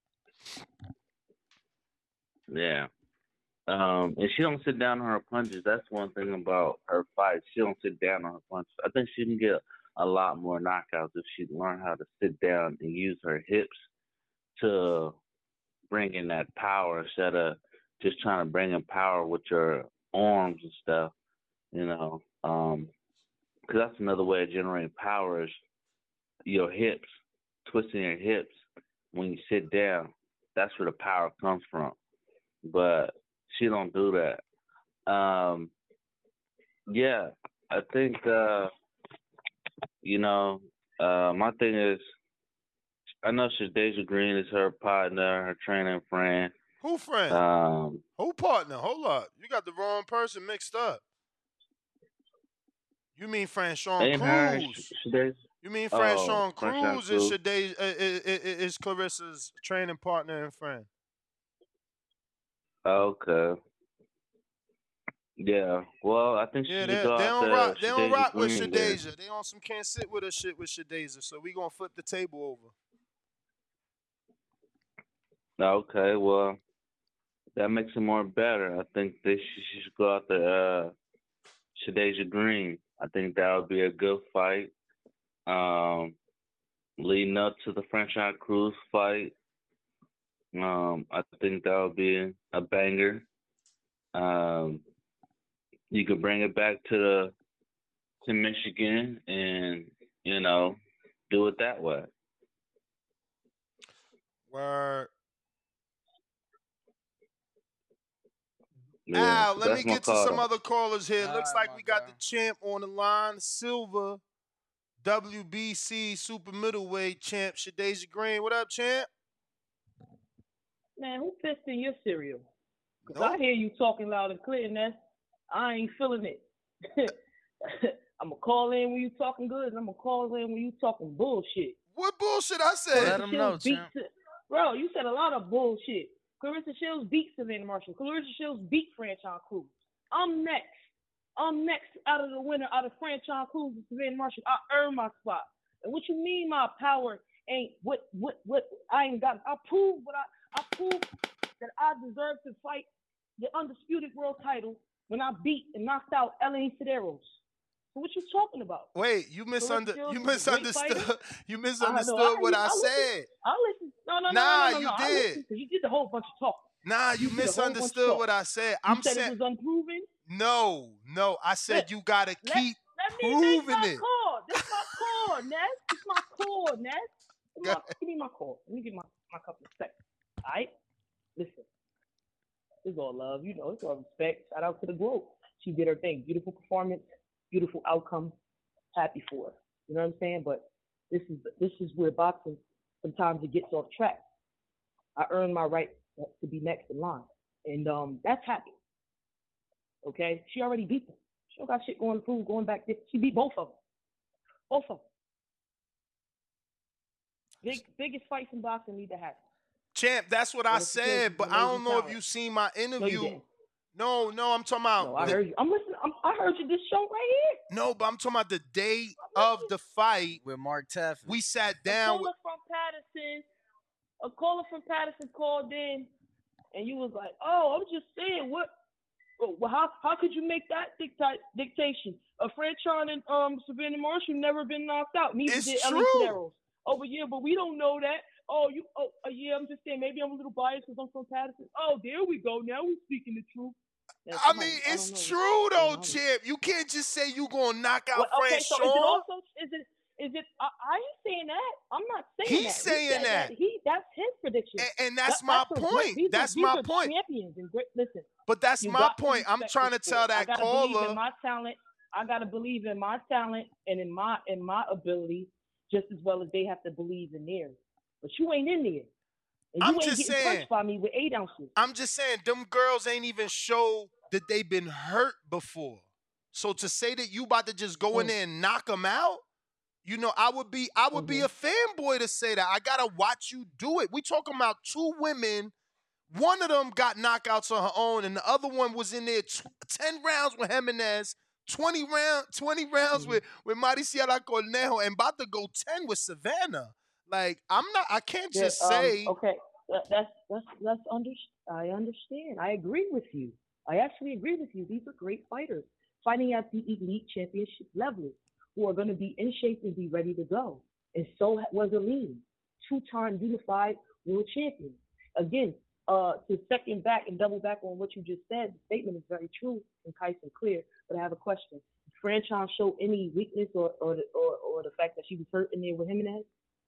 Yeah. Um, and she don't sit down on her punches. That's one thing about her fight. She don't sit down on her punches. I think she can get a lot more knockouts if she learn how to sit down and use her hips to bring in that power instead of just trying to bring in power with your arms and stuff. You know, um, because that's another way of generating power is your hips, twisting your hips when you sit down. That's where the power comes from. But she don't do that. Um, yeah, I think, uh, you know, uh, my thing is, I know Shadeja Green is her partner, her training friend. Who friend? Um, Who partner? Hold up. You got the wrong person mixed up. You mean friend Sean ain't her Cruz. Shadeja? You mean Oh, Franchon Franchon Cruz is Cruz. Shadej, uh, is, is Clarissa's training partner and friend. Okay. Yeah. Well, I think she Yeah, should they go they out don't there, rock they don't Shadeja rock with Green there. Shadeja. They on some can't sit with her shit with Shadeja. So we gonna flip the table over. Okay. Well, that makes it more better. I think they should, she should go out there, uh, Shadeja Green. I think that would be a good fight. Um, leading up to the Franchon Cruz fight, um, I think that would be a banger. Um, you could bring it back to the to Michigan and you know do it that way. Word. Yeah, Al, let me that's my get to call. some other callers here. All Looks right, like my we got guy. the champ on the line, Silver W B C Super Middleweight champ, Shadeja Green. What up, champ? Man, who pissed in your cereal? Because Nope. I hear you talking loud and clear, and that's, I ain't feeling it. I'm going to call in when you talking good, and I'm going to call in when you talking bullshit. What bullshit I Let said? him know, beat champ. S- Bro, you said a lot of bullshit. Clarissa Shields beat Savannah Marshall. Clarissa Shields beat Franchon Cruz. I'm next. I'm next out of the winner, out of Franchon Cruz and Savannah Marshall. I earned my spot. And what you mean my power ain't what what what I ain't got? I proved what I I proved that I deserve to fight the undisputed world title when I beat and knocked out Elaine Cederos. So what you talking about? Wait, you Clarissa misunder Shields you is a great misunderstood. fighter. You I misunderstood know. I, what you, I I said. Listen, I listen. No, no, no, Nah, no, no, no, you no. I did. listen because you did the whole bunch of talk. Nah, you You did a whole bunch of misunderstood talk. what I said. You I'm said saying it was unproven. no, no. I said Let, you gotta let, keep let me make proving my it. call. This is my call, Ness. This is my call, Ness. Give me Go my, give me my call. Let me give my, my couple of seconds. All right? Listen. It's all love. You know, it's all respect. Shout out to the Globe. She did her thing. Beautiful performance, beautiful outcome. Happy for her. You know what I'm saying? But this is this is where boxing sometimes it gets off track. I earned my right to be next in line. And um, that's happy. Okay? She already beat them. She don't got shit going to prove going back there. She beat both of them. Both of them. Big, biggest fights in boxing need to happen. Champ, that's what I Clarissa Shields is said, an but I don't amazing know if talent. you seen my No, you interview. didn't. No, no, I'm talking about No, I the- heard you. I'm listening. I'm, I heard you this show right here. no, but I'm talking about the day of the fight. With Mark Taffy. We sat A down. caller With, from Patterson, a caller from Patterson called in, and you was like, "Oh, I'm just saying, what? Well, how how could you make that dicta- dictation? A Franchon and um Savannah Marshall never been knocked out. Neither It's did Ellie true. Cederos. Oh, but yeah, but we don't know that. Oh, you. Oh, uh, yeah. I'm just saying. Maybe I'm a little biased because I'm from Patterson. Oh, there we go. Now we're speaking the truth. Now, I somebody- mean, I it's don't know. true though, I don't know. champ. You can't just say you gonna knock out Well, okay, Frank so is it Shaw. also is it is it? I, I ain't saying that. I'm not saying He's that. saying he said that. He that's his prediction. And- and that's That- my a great- point. these are- That's these my are point. Champions and great. Listen, But that's you my got to point. I'm respect trying the to tell sport. I that gotta believe caller. in my talent. I gotta believe in my talent and in my in my ability just as well as they have to believe in theirs. But you ain't in there. And you I'm ain't just getting saying. punched by me with eight ounces. I'm just saying, them girls ain't even show that they've been hurt before. So to say that you about to just go in Mm. there and knock them out, you know, I would be, I would be a fanboy to say that. I gotta watch you do it. We talking about two women. One of them got knockouts on her own, and the other one was in there tw- ten rounds with Jimenez, twenty round, twenty rounds with with Mariciela Cornejo, and about to go ten with Savannah. Like, I'm not. I can't Yeah, just um, say. okay, that, that's that's that's under. I understand. I agree with you. I actually agree with you. These are great fighters fighting at the elite championship level, who are going to be in shape and be ready to go. And so was Aline, two-time unified world champion. Again, uh, to second back and double back on what you just said, the statement is very true, concise and clear. But I have a question: Did Franchon show any weakness or or the, or, or the fact that she was hurt in there with Jimenez?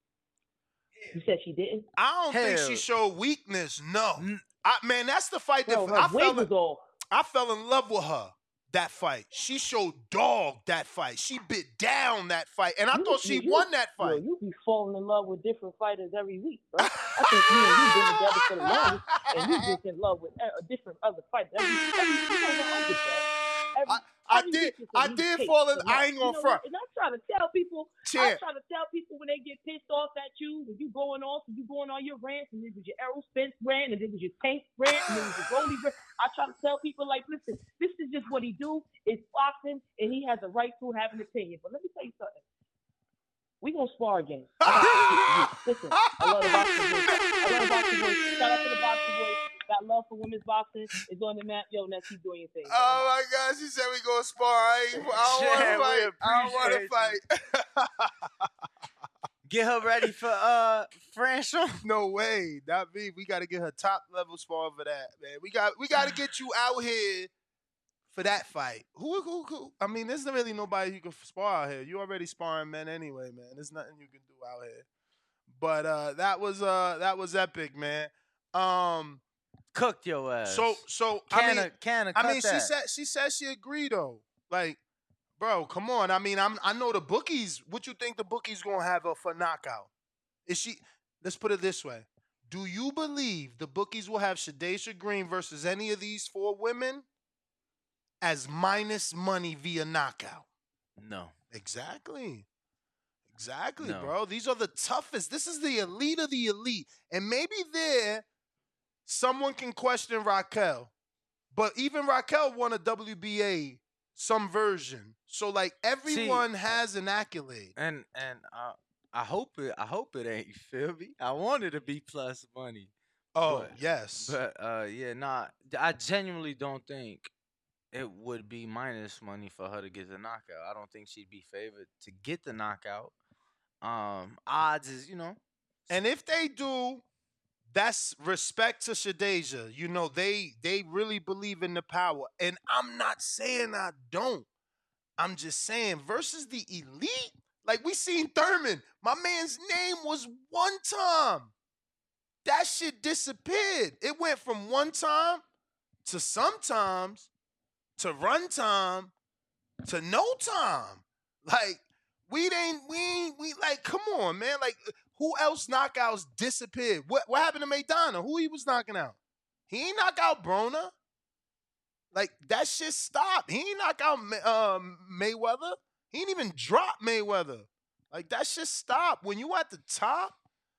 You said she didn't. I don't think Hell. she showed weakness. No, I, man, that's the fight that Bro, her I wig fell. was In, off. I fell in love with her. That fight, she showed dog. That fight, she bit down that fight, and I You- thought she you- you- won that Yo, fight. you be falling in love with different fighters every week, bro. I think me and you been together for the longest, and you just in love with uh, different other fighters. Every, every, you know what, I get that. every, I, I every did. week it's a I new did tape fall in. from I us. ain't You gonna know front. what? And I'm trying to tell people. I'm Champ. trying to tell people when they get pissed off at you, when you going off, and you going on your rants, and it was your Errol Spence rant, and it was your Tank rant, and it was your Goldie rant. I try to tell people like, listen, this is just what he do. It's boxing, and he has a right to have an opinion. But let me tell you something. We gonna spar again. I got listen, I love the boxing boys. I love the boxing boys. Shout out to the boxing boys. Got love for women's boxing. It's on the map. Yo, Ness, keep doing your thing. Oh my gosh, she said we gonna spar. I, ain't, I don't want to fight. I don't want to fight. Get her ready for uh Franchon. No way, not me. We got to get her top level spar for that, man. We got we got to get you out here for that fight. Who, who, who? I mean, there's not really nobody you can spar out here. You already sparring men anyway, man. There's nothing you can do out here. But uh, that was uh, that was epic, man. Um, Cooked your ass. So, so Canna, I mean, canna I cut mean, she that. said she said she agreed though. Like, bro, come on. I mean, I'm I know the bookies. What you think the bookies gonna have her for knockout? Is she? Let's put it this way. Do you believe the bookies will have Shadesha Green versus any of these four women as minus money via knockout? No. Exactly. Exactly, No. bro. These are the toughest. This is the elite of the elite. And maybe there, someone can question Raquel. But even Raquel won a W B A, some version. So, like, everyone See, has an accolade. And and uh, I hope it. I hope it ain't. You feel me? I want it to be plus money. Oh, but, yes. But uh, yeah, nah. I genuinely don't think it would be minus money for her to get the knockout. I don't think she'd be favored to get the knockout. Um, odds is, you know. And if they do, that's respect to Shadesha. You know, they they really believe in the power. And I'm not saying I don't. I'm just saying versus the elite, like we seen Thurman. My man's name was one time. That shit disappeared. It went from one time to sometimes to run time to no time. Like, we ain't, we ain't, we like, come on, man. Like, who else knockouts disappeared? What what happened to Maidana? Who he was knocking out? He ain't knock out Broner. Like, that shit stopped. He ain't knock out um, Mayweather. He ain't even drop Mayweather. Like, that shit stopped. When you at the top,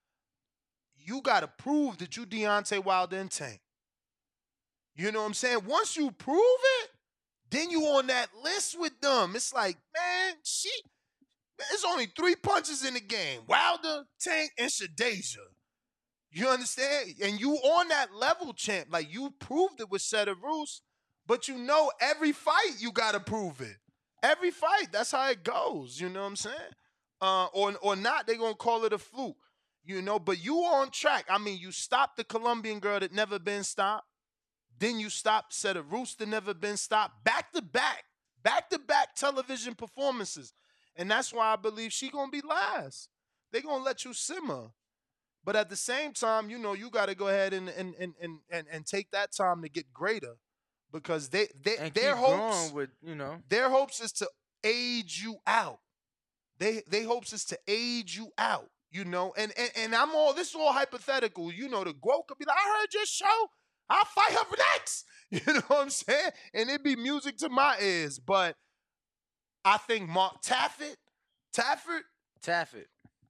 you got to prove that you Deontay Wilder and Tank. You know what I'm saying? Once you prove it, then you on that list with them. It's like, man, she, there's only three punches in the game. Wilder, Tank, and Shadesha. You understand? And you on that level, champ. Like, you proved it with Seta Roos, but you know every fight you got to prove it. Every fight, that's how it goes. You know what I'm saying? Uh, or, or not, they going to call it a fluke. You know, but you on track. I mean, you stopped the Colombian girl that never been stopped. Then you stopped Seta Roos that never been stopped. Back to back. Back to back television performances. And that's why I believe she going to be last. They going to let you simmer. But at the same time, you know, you got to go ahead and and, and and and and take that time to get greater. Because they, they And their keep hopes going with, you know. their hopes is to age you out. They they hopes is to age you out. You know, and, and and I'm all, this is all hypothetical. You know, the GOAT could be like, I heard your show. I'll fight her next. You know what I'm saying? And it'd be music to my ears. But I think Mark Taffet, Taffert, Taffet.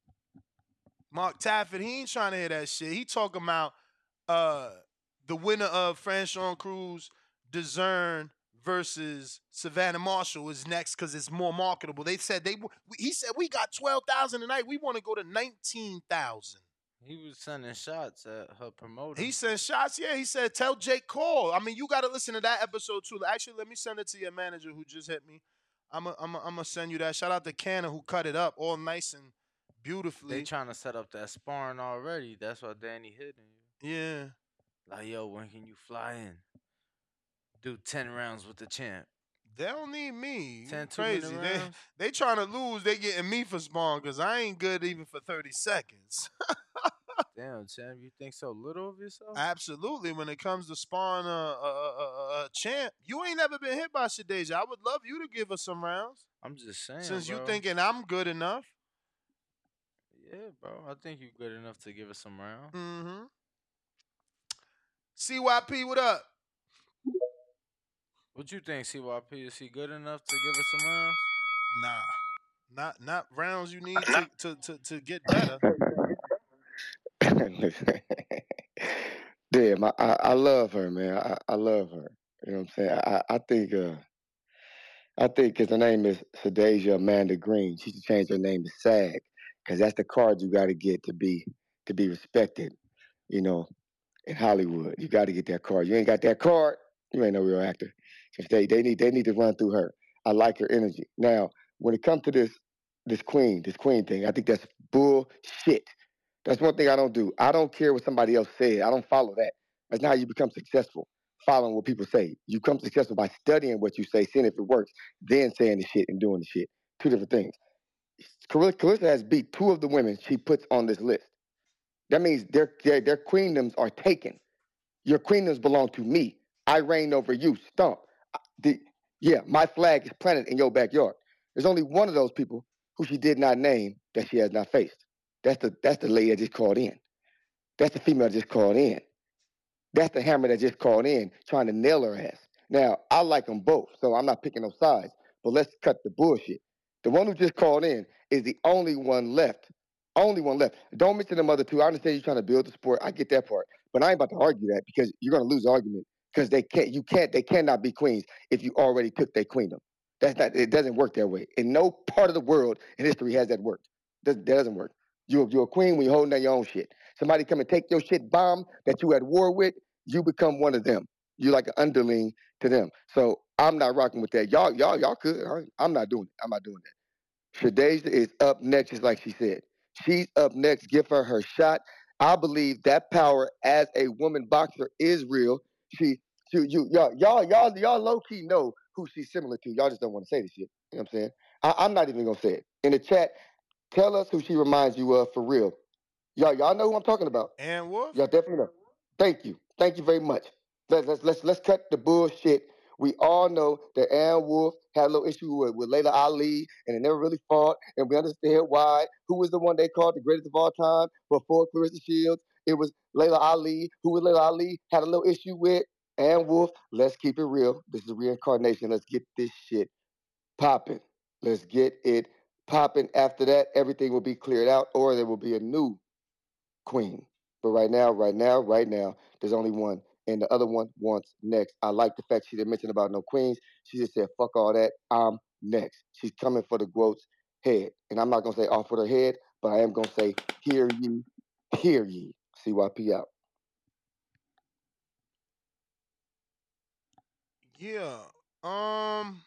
Mark Taffet, he ain't trying to hear that shit. He talking about uh, the winner of Franchon Cruz, DAZN versus Savannah Marshall is next because it's more marketable. They said they. He said we got twelve thousand tonight. We want to go to nineteen thousand. He was sending shots at her promoter. He sent shots. Yeah, he said tell Jake Cole. I mean, you got to listen to that episode too. Actually, let me send it to your manager who just hit me. I'm a, I'm a, I'm gonna send you that. Shout out to Canna who cut it up all nice and beautifully. They trying to set up that sparring already. That's why Danny hitting you. Yeah. Like, yo, when can you fly in? Do ten rounds with the champ. They don't need me. You ten crazy. two-minute They rounds? they trying to lose. They getting me for spawn because I ain't good even for thirty seconds. Damn, champ, you think so little of yourself? Absolutely. When it comes to spawn a, a, a, a champ, you ain't never been hit by Shadesha. I would love you to give us some rounds. I'm just saying, Since bro. you thinking I'm good enough. Yeah, bro. I think you good enough to give us some rounds. Mm-hmm. C Y P, what up? What you think, C Y P? Is he good enough to give us some rounds? Nah, not not rounds you need to to to, to get better. Damn, I, I, I love her, man. I, I love her. You know what I'm saying? I, I think uh I think because her name is Sadasia Amanda Green, she should change her name to SAG, because that's the card you got to get to be to be respected. You know, in Hollywood, you got to get that card. You ain't got that card, you ain't no real actor. So they they need they need to run through her. I like her energy. Now, when it comes to this this queen this queen thing, I think that's bullshit. That's one thing I don't do. I don't care what somebody else said. I don't follow that. That's not how you become successful, following what people say. You become successful by studying what you say, seeing if it works, then saying the shit and doing the shit. Two different things. Carissa, Carissa has beat two of the women she puts on this list. That means their, their, their queendoms are taken. Your queendoms belong to me. I reign over you. Stomp. The, yeah, my flag is planted in your backyard. There's only one of those people who she did not name that she has not faced. That's the that's the lady that just called in. That's the female that just called in. That's the hammer that just called in, trying to nail her ass. Now, I like them both, so I'm not picking no sides. But let's cut the bullshit. The one who just called in is the only one left. Only one left. Don't mention them other two. I understand you're trying to build the sport. I get that part. But I ain't about to argue that, because you're gonna lose the argument. Because they can't you can't they cannot be queens if you already took their queendom. That's not it doesn't work that way. In no part of the world in history has that worked. That, that doesn't work. You're, you're a queen when you're holding down your own shit. Somebody come and take your shit bomb that you at war with, you become one of them. You're like an underling to them. So I'm not rocking with that. Y'all, y'all, y'all could. I- I'm not doing it. I'm not doing that. Shadeja is up next, just like she said. She's up next. Give her her shot. I believe that power as a woman boxer is real. She, you, you, y'all, y'all, y'all, y'all low key know who she's similar to. Y'all just don't want to say the shit. You know what I'm saying? I, I'm not even gonna say it in the chat. Tell us who she reminds you of for real. Y'all, y'all know who I'm talking about. Ann Wolf? Y'all definitely know. Thank you. Thank you very much. Let's let's let's, let's cut the bullshit. We all know that Ann Wolf had a little issue with, with Layla Ali, and they never really fought, and we understand why. Who was the one they called the greatest of all time before Clarissa Shields? It was Layla Ali. Who was Layla Ali? Had a little issue with Ann Wolf. Let's keep it real. This is reincarnation. Let's get this shit popping. Let's get it popping. After that, everything will be cleared out, or there will be a new queen. But right now, right now, right now, there's only one, and the other one wants next. I like the fact she didn't mention about no queens. She just said, "Fuck all that. I'm next." She's coming for the GOAT's head, and I'm not gonna say off with her head, but I am gonna say, "Hear ye, hear ye." C Y P out. Yeah. Um.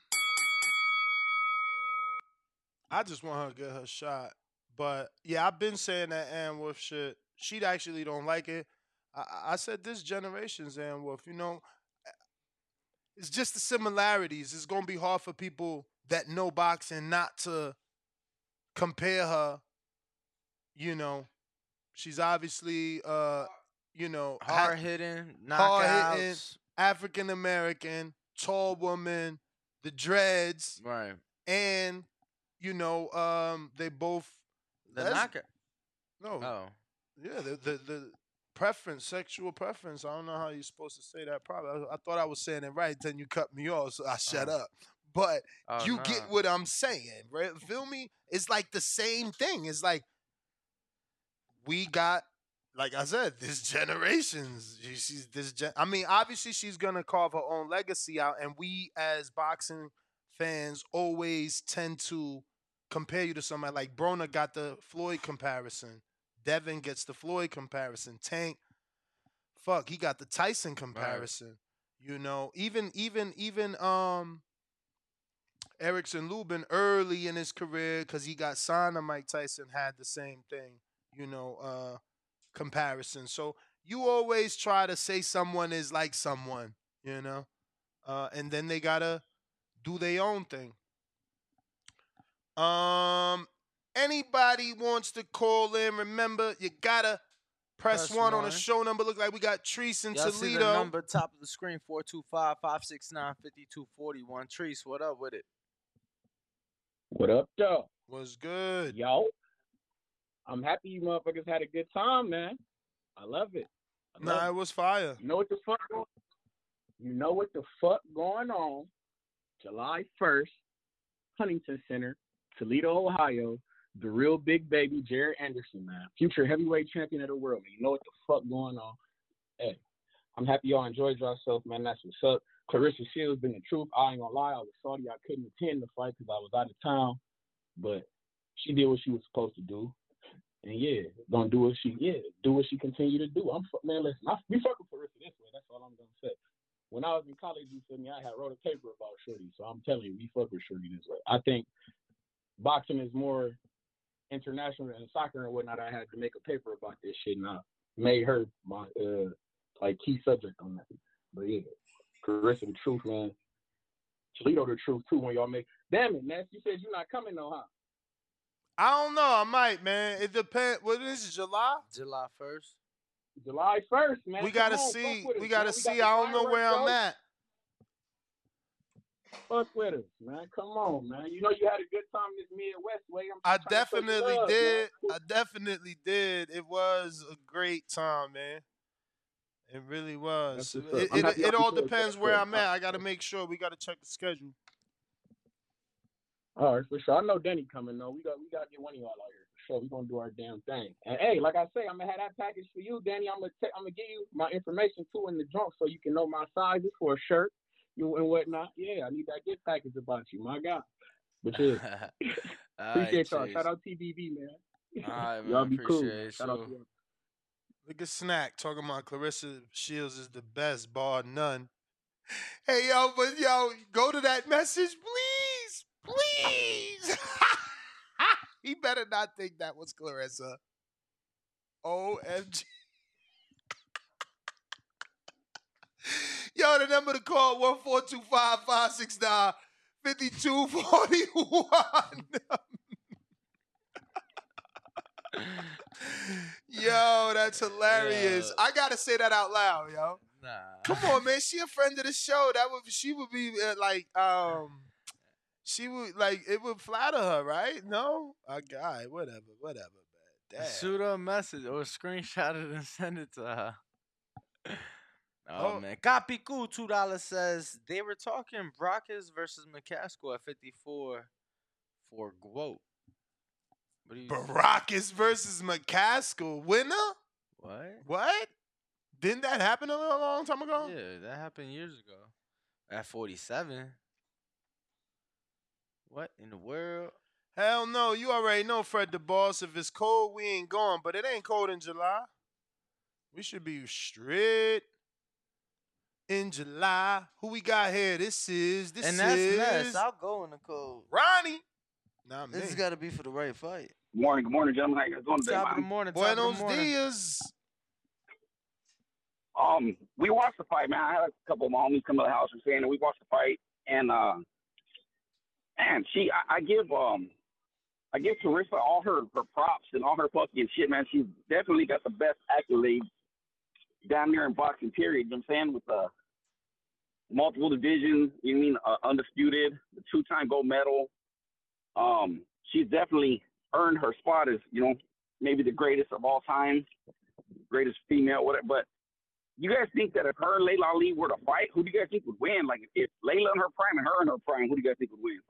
I just want her to get her shot. But yeah, I've been saying that Ann Wolf shit. She actually don't like it. I, I I said this generation's Ann Wolf. You know, it's just the similarities. It's gonna be hard for people that know boxing not to compare her. You know, she's obviously uh, you know, Hard hitting, hard hitting, knockouts. African American, tall woman, the dreads, Right. and you know, um, they both The les- knockout. No, Oh. yeah, the, the the preference, sexual preference. I don't know how you're supposed to say that. Probably, I, I thought I was saying it right. Then you cut me off, so I shut Oh. up. But Oh, you no. get what I'm saying, right? Feel me? It's like the same thing. It's like we got, like I said, this generations. She- She's this. Gen- I mean, obviously, she's gonna carve her own legacy out, and we as boxing fans always tend to compare you to somebody like Broner got the Floyd comparison. Devin gets the Floyd comparison. Tank, fuck, he got the Tyson comparison. You know, even even even um Erickson Lubin early in his career, because he got signed to Mike Tyson, had the same thing, you know, uh comparison. So you always try to say someone is like someone, you know, uh, and then they gotta do their own thing. Um, anybody wants to call in? Remember, you gotta press, Press one on the one. show number. Look like we got Treese in Y'all see the Toledo. number top of the screen, four two five, five six nine, five two four one. Treese, what up with it? What up, though? Was good. Yo, I'm happy you motherfuckers had a good time, man. I love it. I love Nah, it. it was fire. You know what the fuck? You know what the fuck going on? July first, Huntington Center, Toledo, Ohio. The real big baby, Jared Anderson, man. Future heavyweight champion of the world, man. You know what the fuck going on? Hey, I'm happy y'all enjoyed yourself, man. That's what's up. Clarissa Shields been the truth. I ain't gonna lie. I was salty I couldn't attend the fight because I was out of town. But she did what she was supposed to do. And yeah, gonna do what she yeah, do what she continue to do. I'm man, listen, I, we fucking Clarissa this way. That's all I'm gonna say. When I was in college, you feel me, I had wrote a paper about Shorty. So I'm telling you, we fuck with Shorty this way. I think boxing is more international than soccer and whatnot. I had to make a paper about this shit, and I made her my uh like key subject on that. But yeah, Clarissa the truth, man. Toledo the truth too. When y'all make, damn it, Ness, you said you're not coming though, huh? I don't know. I might, man. It depends. What is it, July? July first. July first, man. We Come gotta on, see. fuck with us, We gotta man. see. got I the don't know where fireworks I'm show. at. Fuck with us, man. Come on, man. You know you had a good time this Midwest way. I'm I just trying to show you definitely love, did. man. I definitely did. It was a great time, man. It really was. That's what's up. It, I'm it, happy it y'all all enjoyed depends that where trip. I'm at. I got to make sure. We got to check the schedule. All right, for sure. I know Denny coming though. We got we got to get one of y'all out here for sure. We gonna do our damn thing. And hey, like I say, I'm gonna have that package for you, Danny. I'm gonna t- I'm gonna give you my information too in the trunk so you can know my sizes for a shirt, you and whatnot. Yeah, I need that gift package about you, my God. But yeah, appreciate y'all. Shout out T B V, man. All right, man. Y'all be cool. Appreciate it, Shout out too. to y'all. Look at Snack talking about Clarissa Shields is the best, bar none. Hey, yo, but yo, go to that message, please. Please. He better not think that was Clarissa. O M G. Yo, the number to call, one four two five, five six nine, five two four one. Yo, that's hilarious. Yeah. I gotta say that out loud, yo. Nah. Come on, man. She a friend of the show. That would she would be uh, like um she would like it would flatter her, right? No? I got it. Whatever, whatever, man. Damn. Shoot her a message or screenshot it and send it to her. Oh, Oh. man. Capicu, two dollars says they were talking Brockers versus McCaskill at fifty-four for Gwoat. What do you Baracus versus McCaskill. Winner? What? What? Didn't that happen a long, long time ago? Yeah, that happened years ago. At forty-seven. What in the world? Hell no. You already know, Fred the Boss. If it's cold, we ain't going. But it ain't cold in July. We should be straight in July. Who we got here? This is, this and that's is... Ness. I'll go in the cold. Ronnie. Not me. This has got to be for the right fight. Good morning, good morning, gentlemen. How you guys doing today, Top of the man? morning. Top of Buenos the morning. dias. Um, we watched the fight, man. I had a couple of my homies come to the house and saying that we watched the fight, and uh, man, she, I, I give um, I give Clarissa all her her props and all her fucking shit, man. She's definitely got the best accolades down there in boxing. Period. You know what I'm saying? With the multiple divisions, you mean uh, undisputed, the two-time gold medal. Um, she's definitely earned her spot as, you know, maybe the greatest of all time, greatest female, whatever. But you guys think that if her and Layla Ali were to fight, who do you guys think would win? Like, if Layla in her prime and her in her prime, who do you guys think would win?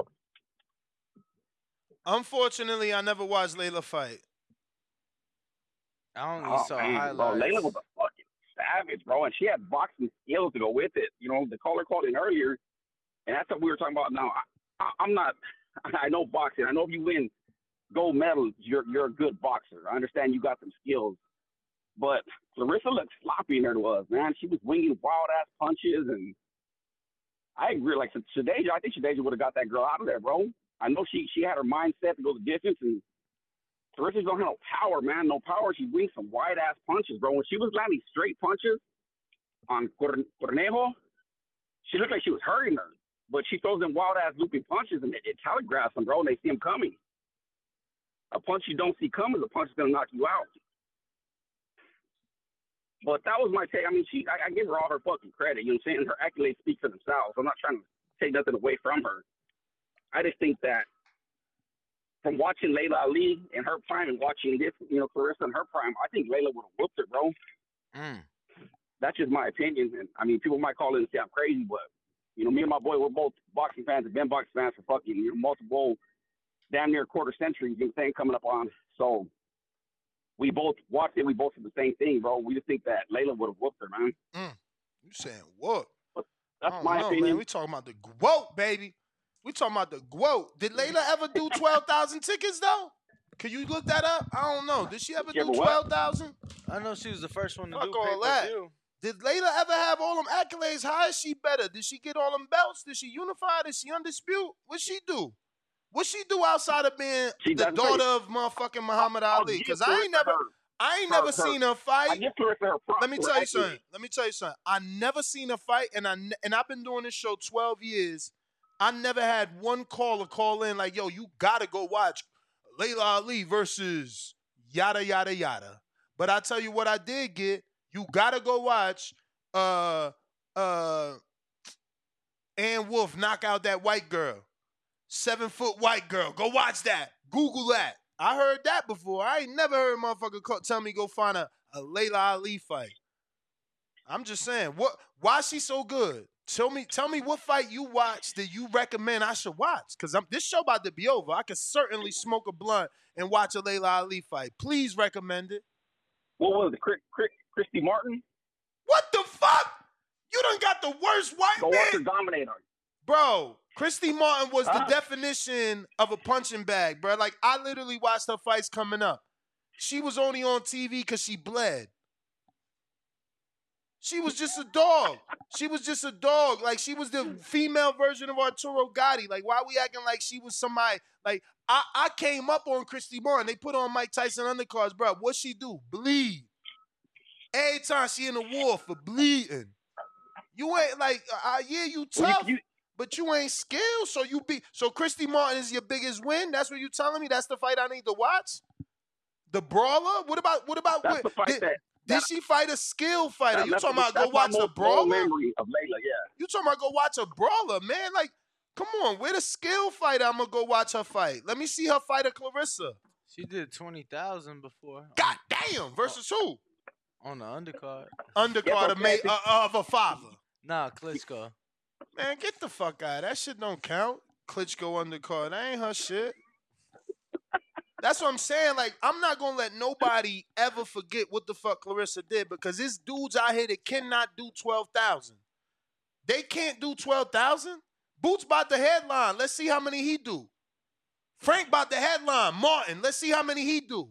Unfortunately, I never watched Layla fight. I only Oh, saw man, bro, highlights. Layla was a fucking savage, bro, and she had boxing skills to go with it. You know, the caller called in earlier, and that's what we were talking about. Now, I, I, I'm not. I know boxing. I know if you win gold medals, you're you're a good boxer. I understand you got some skills, but Clarissa looked sloppy than it was, man. She was winging wild ass punches, and I agree. Like Shadeja, I think Shadeja would have got that girl out of there, bro. I know she she had her mindset to go the distance, and Clarissa's don't have no power, man. No power. She wings some wide ass punches, bro. When she was landing straight punches on Cornejo, she looked like she was hurting her. But she throws them wild ass looping punches, and it, it telegraphs them, bro. And they see them coming. A punch you don't see coming is a punch that's gonna knock you out. But that was my take. I mean, she I, I give her all her fucking credit. You know what I'm saying? Her accolades speak for themselves. I'm not trying to take nothing away from her. I just think that from watching Layla Ali in her prime and watching this, you know, Clarissa in her prime, I think Layla would have whooped her, bro. Mm. that's just my opinion. And I mean, people might call it and say I'm crazy, but you know, me and my boy, we're both boxing fans. Have been boxing fans for fucking you know, multiple, damn near quarter centuries. You know, thing coming up on. So we both watched it. We both said the same thing, bro. We just think that Layla would have whooped her, man. Mm. You saying what? That's I don't my know, opinion. man. We talking about the quote, baby. We talking about the quote. Did Layla ever do twelve thousand tickets though? Can you look that up? I don't know. Did she ever She do ever what? twelve thousand? I know she was the first one to Fuck do all that. pay-per-view. Did Layla ever have all them accolades? How is she better? Did she get all them belts? Did she unify? Did she undisputed? What she do? What she do outside of being She the doesn't daughter say- of motherfucking Muhammad I'll Ali? give Because I ain't Clarissa never, her- I ain't her- never her- seen her fight. I give Clarissa her props Let me for tell you her something. accolades. Let me tell you something. I never seen a fight, and I ne- and I've been doing this show twelve years. I never had one caller call in like, "Yo, you gotta go watch Layla Ali versus yada yada yada." But I tell you what, I did get. You gotta go watch uh uh Ann Wolf knock out that white girl, seven foot white girl. Go watch that. Google that. I heard that before. I ain't never heard a motherfucker call, tell me go find a, a Layla Ali fight. I'm just saying, what? Why is she so good? Tell me, tell me what fight you watched that you recommend I should watch. Cause I'm this show about to be over. I could certainly smoke a blunt and watch a Layla Ali fight. Please recommend it. What was it, Chris, Chris, Christy Martin? What the fuck? You done got the worst white Go man. watch her dominate her. Bro, Christy Martin was Huh? the definition of a punching bag, bro. Like, I literally watched her fights coming up. She was only on T V because she bled. She was just a dog. She was just a dog. Like, she was the female version of Arturo Gotti. Like, why we acting like she was somebody? Like, I, I came up on Christy Martin. They put on Mike Tyson undercards, bro. What she do? Bleed. Every time she in the war for bleeding. You ain't like, uh, yeah, you tough, but you ain't skilled. So you be so Christy Martin is your biggest win. That's what you telling me. That's the fight I need to watch. The brawler. What about what about? That's what, the fight did, that- did she fight a skill fighter? That- You that's talking the- about go that's my watch the most brawler? low memory of Layla, yeah. You talking about go watch a brawler, man? Like, come on, where the skill fighter? I'm gonna go watch her fight. Let me see her fight a Clarissa. She did twenty thousand before. God damn! Versus who? On the undercard. Undercard of, ma- uh, of a father. Nah, Klitschko. Man, get the fuck out. That shit don't count. Klitschko undercard. That ain't her shit. That's what I'm saying. Like, I'm not going to let nobody ever forget what the fuck Clarissa did because there's dudes out here that cannot do twelve thousand. They can't do twelve thousand? Boots about the headline. Let's see how many he do. Frank about the headline. Martin, let's see how many he do.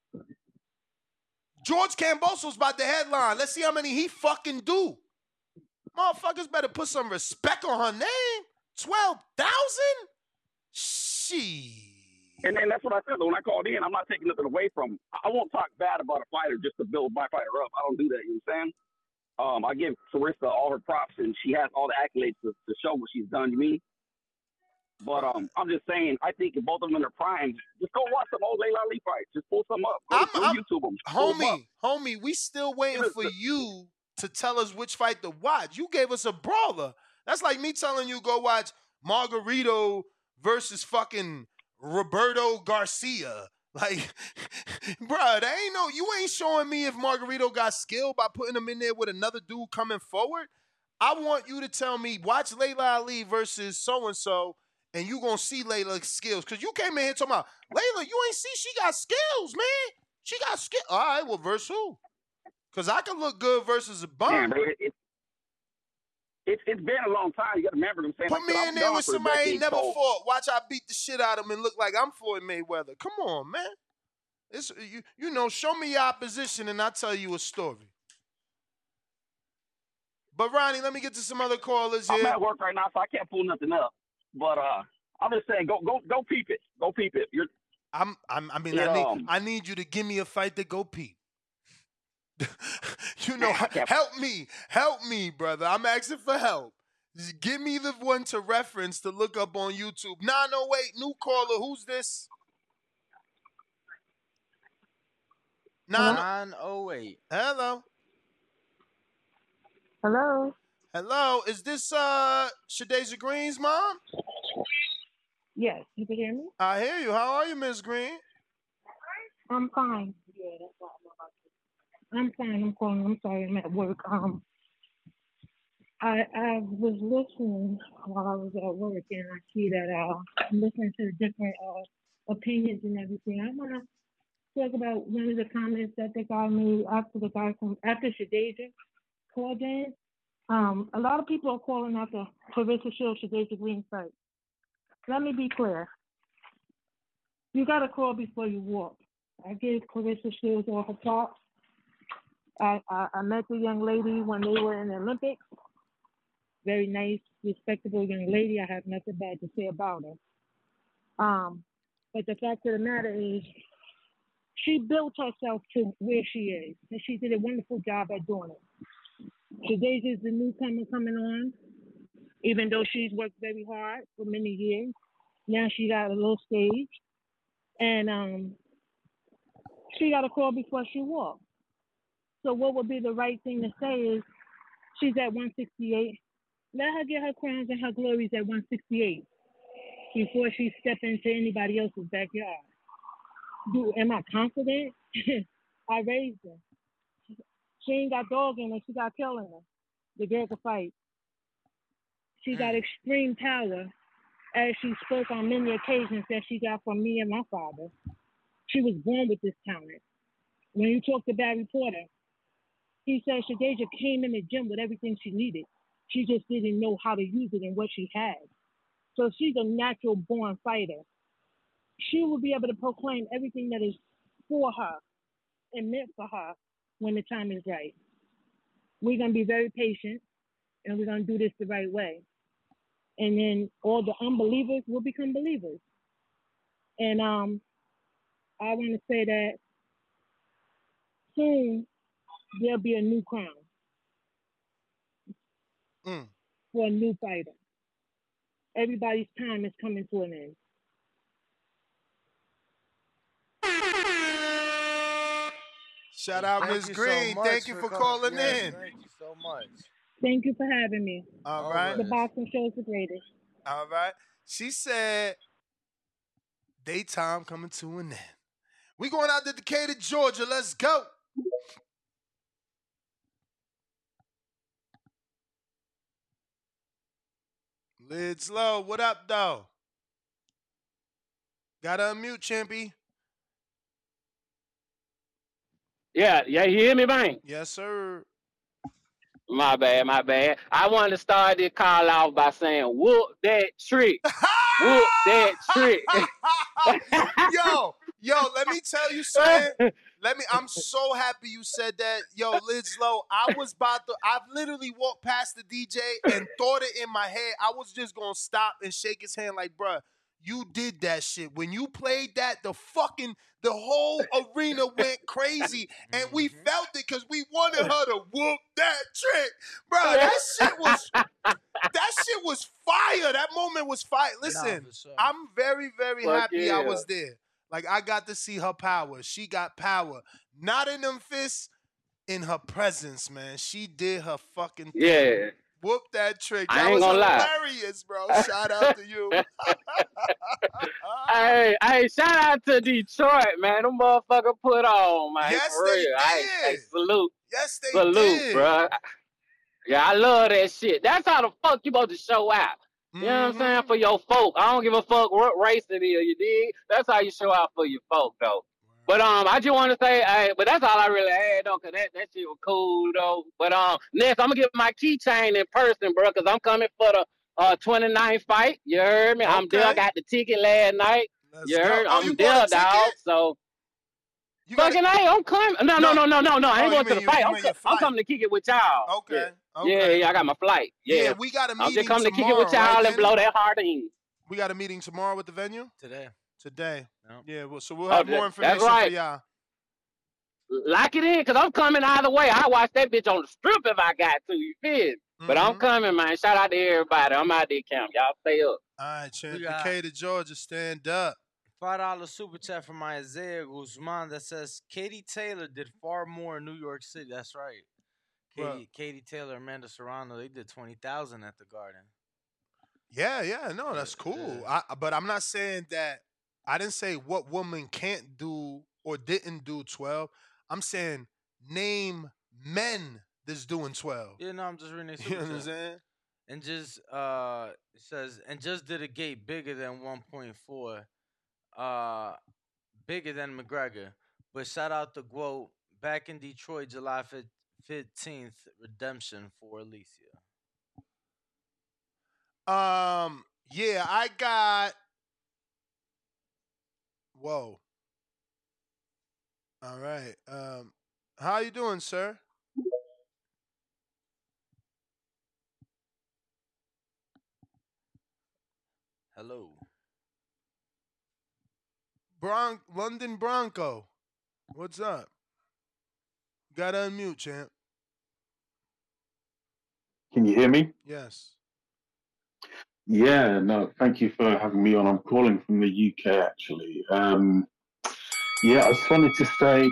George Camboso's about the headline. Let's see how many he fucking do. Motherfuckers better put some respect on her name. twelve thousand? She. And then that's what I said. When I called in, I'm not taking nothing away from. I won't talk bad about a fighter just to build my fighter up. I don't do that. You know what I'm saying? Um, I give Clarissa all her props, and she has all the accolades to, to show what she's done to me. But um, I'm just saying, I think if both of them in their prime, just go watch some old Layla Ali fights. Just pull some up. Go, I'm, go I'm, YouTube them. Pull 'em up. homie, homie, we still waiting for you to tell us which fight to watch. You gave us a brawler. That's like me telling you go watch Margarito versus fucking Roberto Garcia. Like, bruh, that ain't no, you ain't showing me if Margarito got skill by putting him in there with another dude coming forward. I want you to tell me, watch Layla Ali versus so-and-so, and you gonna see Layla's skills. Because you came in here talking about, Layla, you ain't see she got skills, man. She got skill. All right, well, verse who? Because I can look good versus a bum. Man, but it, it, it's it's been a long time. You got to remember them saying. Put like, me I'm in there gone with for a somebody decade, ain't never so- fought. Watch I beat the shit out of him and look like I'm Floyd Mayweather. Come on, man. It's you, you know, show me your opposition and I'll tell you a story. But Ronnie, let me get to some other callers here. I'm at work right now, so I can't pull nothing up. But uh, I'm just saying, go go go peep it. Go peep it. You're. I'm, I'm I mean, Yeah, I need um, I need you to give me a fight to go peep. You know, help me, help me, brother. I'm asking for help. Just give me the one to reference to look up on YouTube. nine oh eight, new caller. Who's this? nine oh eight. Hello. Hello. Hello. Is this uh Shadeja Green's mom? Yes, you can hear me? I hear you. How are you, Miss Green? I'm fine. I'm fine. I'm calling. I'm sorry. I'm at work. Um, I I was listening while I was at work, and I see that uh, I'm listening to different uh opinions and everything. I wanna talk about one of the comments that the guy made after the guy from after Shadeja called in. Um, a lot of people are calling out the Clarissa Shields Shadeja Green fight. Let me be clear. You gotta crawl before you walk. I give Clarissa Shields all her props. I, I, I met the young lady when they were in the Olympics. Very nice, respectable young lady. I have nothing bad to say about her. Um, but the fact of the matter is, she built herself to where she is, and she did a wonderful job at doing it. Shadeja is the newcomer coming on, even though she's worked very hard for many years. Now she got a little stage, and um, she got to crawl before she walks. So what would be the right thing to say is, she's at one sixty-eight. Let her get her crowns and her glories at one sixty-eight before she steps into anybody else's backyard. Do am I confident? I raised her. She ain't got dog in her. She got kill in her. The girl can fight. She got extreme power, as she spoke on many occasions that she got from me and my father. She was born with this talent. When you talk to Barry Porter, he said Shadeja came in the gym with everything she needed. She just didn't know how to use it and what she had. So she's a natural born fighter. She will be able to proclaim everything that is for her and meant for her when the time is right. We're going to be very patient, and we're going to do this the right way. And then all the unbelievers will become believers. And um, I want to say that soon there'll be a new crown mm. for a new fighter. Everybody's time is coming to an end. Shout out Thank Miss you Green. so much Thank you for, calling. calling Yes, in. Thank you so much. Thank you for having me. All right. The boxing show is the greatest. All right. She said, daytime coming to an end. We going out to Decatur, Georgia. Let's go. Lids low. What up, though? Gotta unmute, Champy. Yeah, yeah, you hear me, man? Yes, sir. My bad, my bad. I wanted to start this call off by saying, whoop that trick. Whoop that trick. yo, yo, let me tell you something. Let me, I'm so happy you said that. Yo, Lids Low, I was about to, I've literally walked past the D J and thought it in my head. I was just going to stop and shake his hand like, bruh, you did that shit. When you played that, the fucking, the whole arena went crazy. And we felt it because we wanted her to whoop that trick. Bro, that shit was, that shit was fire. That moment was fire. Listen, Nah, for sure. I'm very, very Fuck happy yeah. I was there. Like, I got to see her power. She got power. Not in them fists, in her presence, man. She did her fucking thing. Yeah. Whoop that trick. I That ain't was gonna lie. hilarious, bro. Shout out to you. Hey, hey, shout out to Detroit, man. Them motherfucker put on, man. Yes, For they real. Hey, hey, did. salute. Yes, they Salute, did. bro. Yeah, I love that shit. That's how the fuck you supposed to show out. You know what I'm Mm-hmm. saying? For your folk. I don't give a fuck what race it is, you dig? That's how you show out for your folk, though. But um, I just want to say, hey, but that's all I really had, though, because that, that shit was cool, though. But um, next, I'm going to get my keychain in person, bro, because I'm coming for the uh twenty-ninth fight. You heard me? I'm there. I Okay. got the ticket last night. Let's You go. heard? Oh, I'm you there, bought a dog. ticket? So, You got fucking, hey, I'm coming. No, no, no, no, no, no. I Oh, ain't you going to mean the you- fight. you I'm, mean co- your I'm flight. coming to kick it with y'all. Okay. Yeah. Okay. Yeah, yeah, I got my flight. Yeah. Yeah, we got a I'm meeting just coming to kick it tomorrow, with y'all right, and blow Kenny? that hard in. We got a meeting tomorrow with the venue? Today. Today. Yep. Yeah, well, so we'll Oh, have more that- information that's right. for y'all. Lock it in, because I'm coming either way. I watch that bitch on the strip if I got to, you feel? Mm-hmm. But I'm coming, man. Shout out to everybody. I'm out there, camp. Y'all stay up. All right, champ. We got- Decatur, Georgia, stand up. Five dollar super chat from Isaiah Guzman that says Katie Taylor did far more in New York City. That's right. Katie, Right. Katie Taylor, Amanda Serrano, they did twenty thousand at the Garden. Yeah, yeah, no, that's cool. I, but I'm not saying that. I didn't say what woman can't do or didn't do twelve. I'm saying name men that's doing twelve. Yeah, no, I'm just reading it. You know what I'm saying? And just uh, it says and just did a gate bigger than one point four, uh, bigger than McGregor. But shout out to Guo back in Detroit, July fifteenth, redemption for Alicia. Um, yeah, I got. Whoa. All right. Um, how you doing, sir? Hello. Bron- London Bronco. What's up? Gotta unmute, champ. Can you hear me? Yes. Yeah, no, thank you for having me on. I'm calling from the U K actually. Um, yeah, I just wanted to say,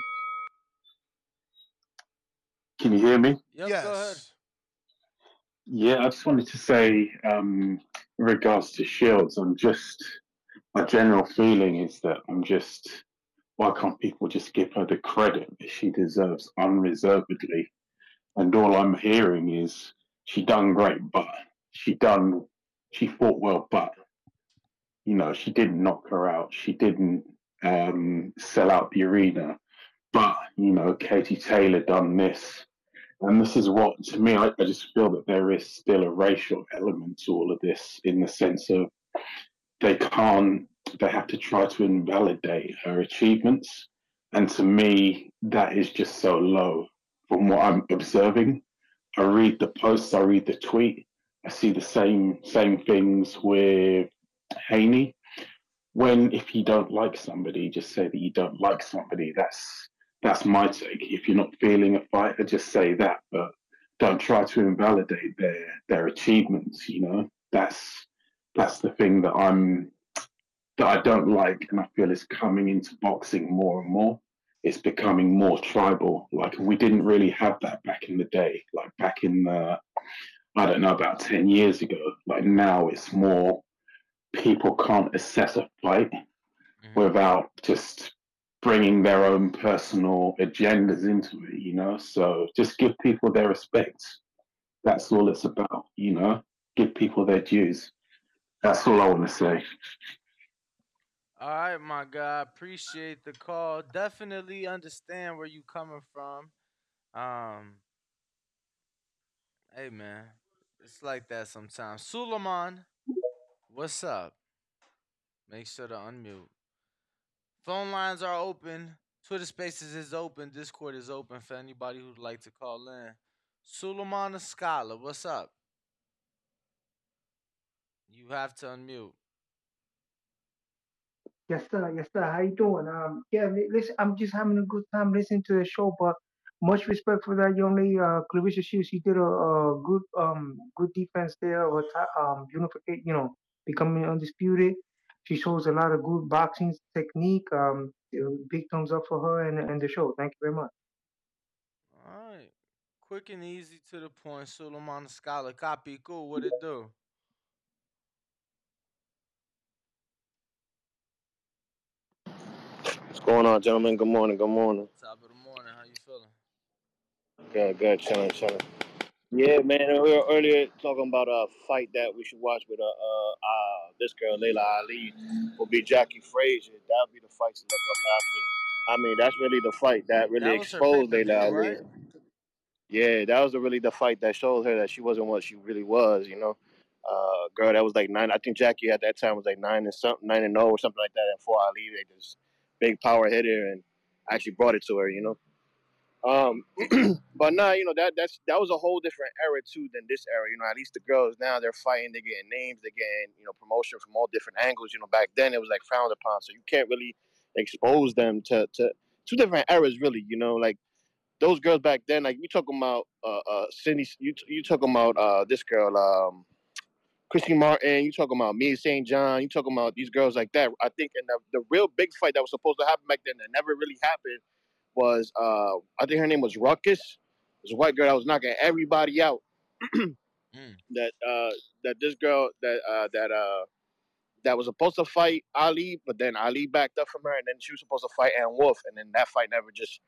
can you hear me? Yep, yes. Go ahead. Yeah, I just wanted to say, um, in regards to Shields, I'm just, my general feeling is that I'm just, why can't people just give her the credit that she deserves unreservedly? And all I'm hearing is she done great, but she done, she fought well, but you know, she didn't knock her out. She didn't um, sell out the arena. But, you know, Katie Taylor done this. And this is what, to me, I, I just feel that there is still a racial element to all of this in the sense of they can't, they have to try to invalidate her achievements. And to me, that is just so low from what I'm observing. I read the posts, I read the tweet, I see the same same things with Haney. When if you don't like somebody, just say that you don't like somebody. That's that's my take. If you're not feeling a fighter, just say that, but don't try to invalidate their their achievements. You know, that's that's the thing that I'm that I don't like, and I feel is coming into boxing more and more. It's becoming more tribal. Like we didn't really have that back in the day. Like back in the, I don't know, about ten years ago. Like now, it's more people can't assess a fight without just bringing their own personal agendas into it, you know? So just give people their respect. That's all it's about, you know? Give people their dues. That's all I want to say. All right, my guy. Appreciate the call. Definitely understand where you coming from. Um, hey man, it's like that sometimes. Suleiman, what's up? Make sure to unmute. Phone lines are open. Twitter Spaces is open. Discord is open for anybody who'd like to call in. Suleiman Escala, what's up? You have to unmute. Yes, sir. Yes, sir. How you doing? Um, yeah, li- listen, I'm just having a good time listening to the show, but much respect for that young lady, uh, Clarissa Shields. She did a, a good, um, good defense there, or ti- um, unification, you know, becoming undisputed. She shows a lot of good boxing technique. Um, uh, big thumbs up for her and and the show. Thank you very much. All right. Quick and easy to the point. Suleiman Escala. Copy. Cool. What it do? What's going on, gentlemen? Good morning. Good morning. Top of the morning. How you feeling? Good, good. Chilling, chilling. Yeah, man. We were earlier talking about a fight that we should watch with uh, uh, uh this girl, Layla Ali, will be Jackie Frazier. That'll be the fight to look up after. I mean, that's really the fight that really That was her pay exposed per Layla view, Ali. right? Yeah, that was the, really the fight that showed her that she wasn't what she really was. You know, uh, girl that was like nine. I think Jackie at that time was like nine and something, nine and zero or something like that. And for Ali, they just big power hitter and actually brought it to her. You know. Um, but nah, you know that that's that was a whole different era too than this era. You know, at least the girls now they're fighting, they're getting names, they're getting you know promotion from all different angles. You know, back then it was like frowned upon, so you can't really expose them to to two different eras, really. You know, like those girls back then, like you talking about uh, uh Cindy, you you talking about uh this girl um Christy Martin, you talking about Mia Saint John, you talking about these girls like that. I think in the the real big fight that was supposed to happen back then that never really happened was uh I think her name was Ruckus. It was a white girl that was knocking everybody out. That uh that this girl that uh that uh that was supposed to fight Ali, but then Ali backed up from her, and then she was supposed to fight Ann Wolf, and then that fight never just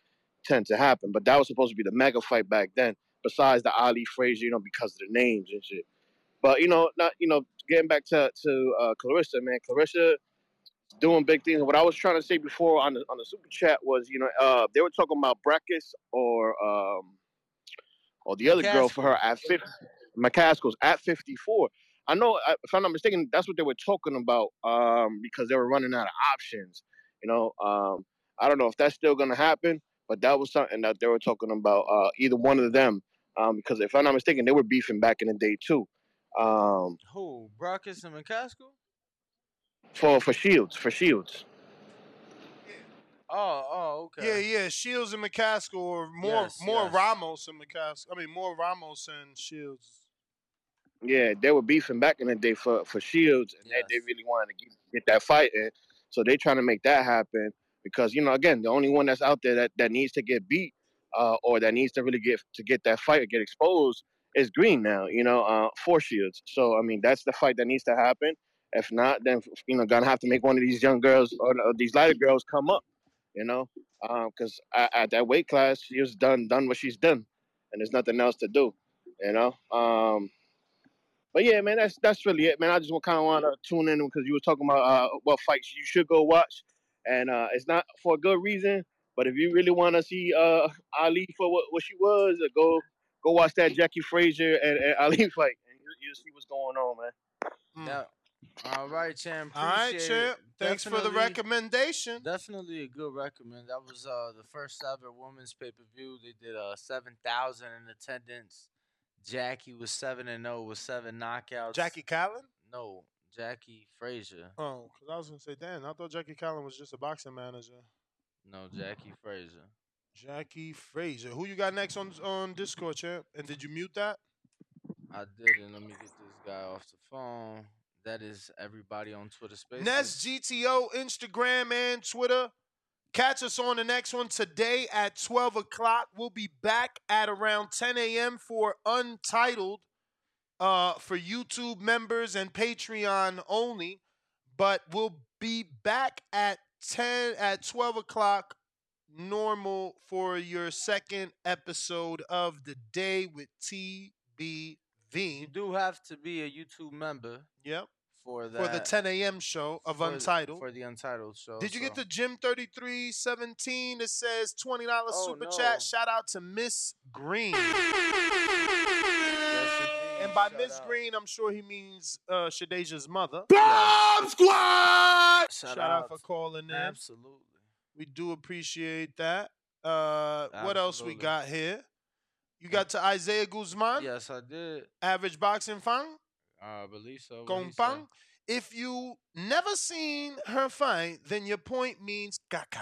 tend to happen. But that was supposed to be the mega fight back then. Besides the Ali Frazier, you know, because of the names and shit. But you know, not you know, getting back to to uh, Clarissa, man, Clarissa doing big things. What I was trying to say before on the on the super chat was, you know, uh, they were talking about Breckus or um, or the other girl for her at fifty, McCaskill's at fifty-four. I know, I- if I'm not mistaken, that's what they were talking about um, because they were running out of options. You know, um, I don't know if that's still going to happen, but that was something that they were talking about. Uh, either one of them, um, because if I'm not mistaken, they were beefing back in the day too. Um, Who? Brockus and McCaskill? for for Shields, for Shields. Oh, oh, okay. Yeah, yeah. Shields and McCaskill, or more, Yes, more yes. Ramos and McCaskill. I mean, more Ramos and Shields. Yeah, they were beefing back in the day for, for Shields, and they, they really wanted to get, get that fight in. So they trying to make that happen because, you know, again, the only one that's out there that, that needs to get beat uh, or that needs to really get to get that fight or get exposed is Green now, you know, uh, for Shields. So, I mean, that's the fight that needs to happen. If not, then, you know, gonna have to make one of these young girls or, or these lighter girls come up, you know, because at, at that weight class, she's done done what she's done, and there's nothing else to do, you know. Um, but yeah, man, that's that's really it, man. I just kind of want to tune in because you were talking about uh, what fights you should go watch, and uh, it's not for a good reason. But if you really want to see uh, Ali for what, what she was, uh, go go watch that Jackie Frazier and, and Ali fight, and you you'll see what's going on, man. Yeah. All right, champ. All right, Appreciate champ. it. Thanks for the Definitely- recommendation. Definitely a good recommend. That was uh the first ever women's pay per view. They did uh seven thousand in attendance. Jackie was seven and zero with seven knockouts. Jackie Callan? No, Jackie Frazier. Oh, because I was gonna say, damn, I thought Jackie Callan was just a boxing manager. No, Jackie Frazier. Jackie Frazier. Who you got next on on Discord, champ? And did you mute that? I didn't. Let me get this guy off the phone. That is everybody on Twitter Spaces. Nest G T O, Instagram, and Twitter. Catch us on the next one today at twelve o'clock. We'll be back at around ten a.m. for Untitled uh, for YouTube members and Patreon only. But we'll be back at ten at twelve o'clock normal for your second episode of the day with T B V. You do have to be a YouTube member. Yep. For that. For the ten a.m. show of for the- Untitled. For the Untitled show. Did you get so- the Jim thirty-three seventeen that says twenty dollars Oh, super no. chat? Shout out to Miss Green. And by Miss Green, I'm sure he means uh, Shadeja's mother. Bomb Squad! Shout Shout, out. out. for calling in. Absolutely. We do appreciate that. Uh, what else we Absolutely. got here? You got to Isaiah Guzman? Yes, I did. Average boxing fan? I believe so. what he Compang? said. If you never seen her fight, then your point means caca.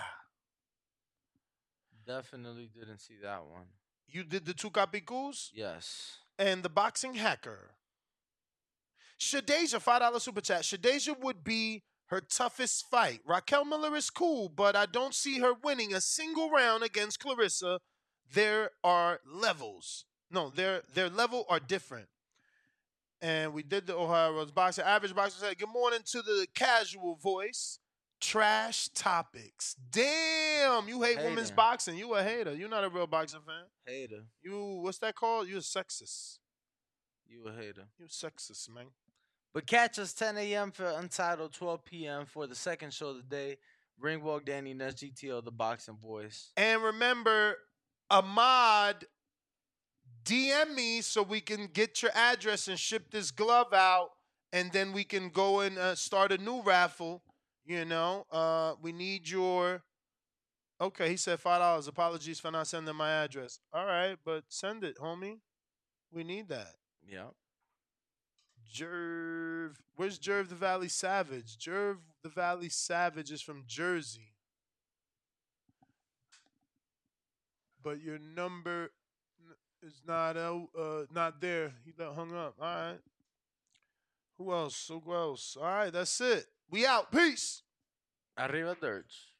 Definitely didn't see that one. You did the two capicus? Yes. And the boxing hacker. Shadeja, five dollars super chat. Shadeja would be her toughest fight. Raquel Miller is cool, but I don't see her winning a single round against Clarissa. There are levels. No, their their level are different. And we did the Ohio Roads boxing. Average boxer said, good morning to the casual voice. Trash topics. Damn, you hate women's Hater. boxing. You a hater. You're not a real boxing fan. Hater. You, what's that called? You're a sexist. You a hater. You're sexist, man. But catch us ten a.m. for Untitled, twelve p.m. for the second show of the day. Ringwalk Danny, Ness G T O, the Boxing Boys. And remember, Ahmad, D M me so we can get your address and ship this glove out, and then we can go and uh, start a new raffle. You know, uh, we need your. Okay, he said five dollars. Apologies for not sending my address. All right, but send it, homie. We need that. Yeah. Jerv, where's Jerv the Valley Savage? Jerv the Valley Savage is from Jersey. But your number n- is not out, uh, not there. He done hung up. All right. Who else? Who else? All right, that's it. We out. Peace. Arriba Dirge.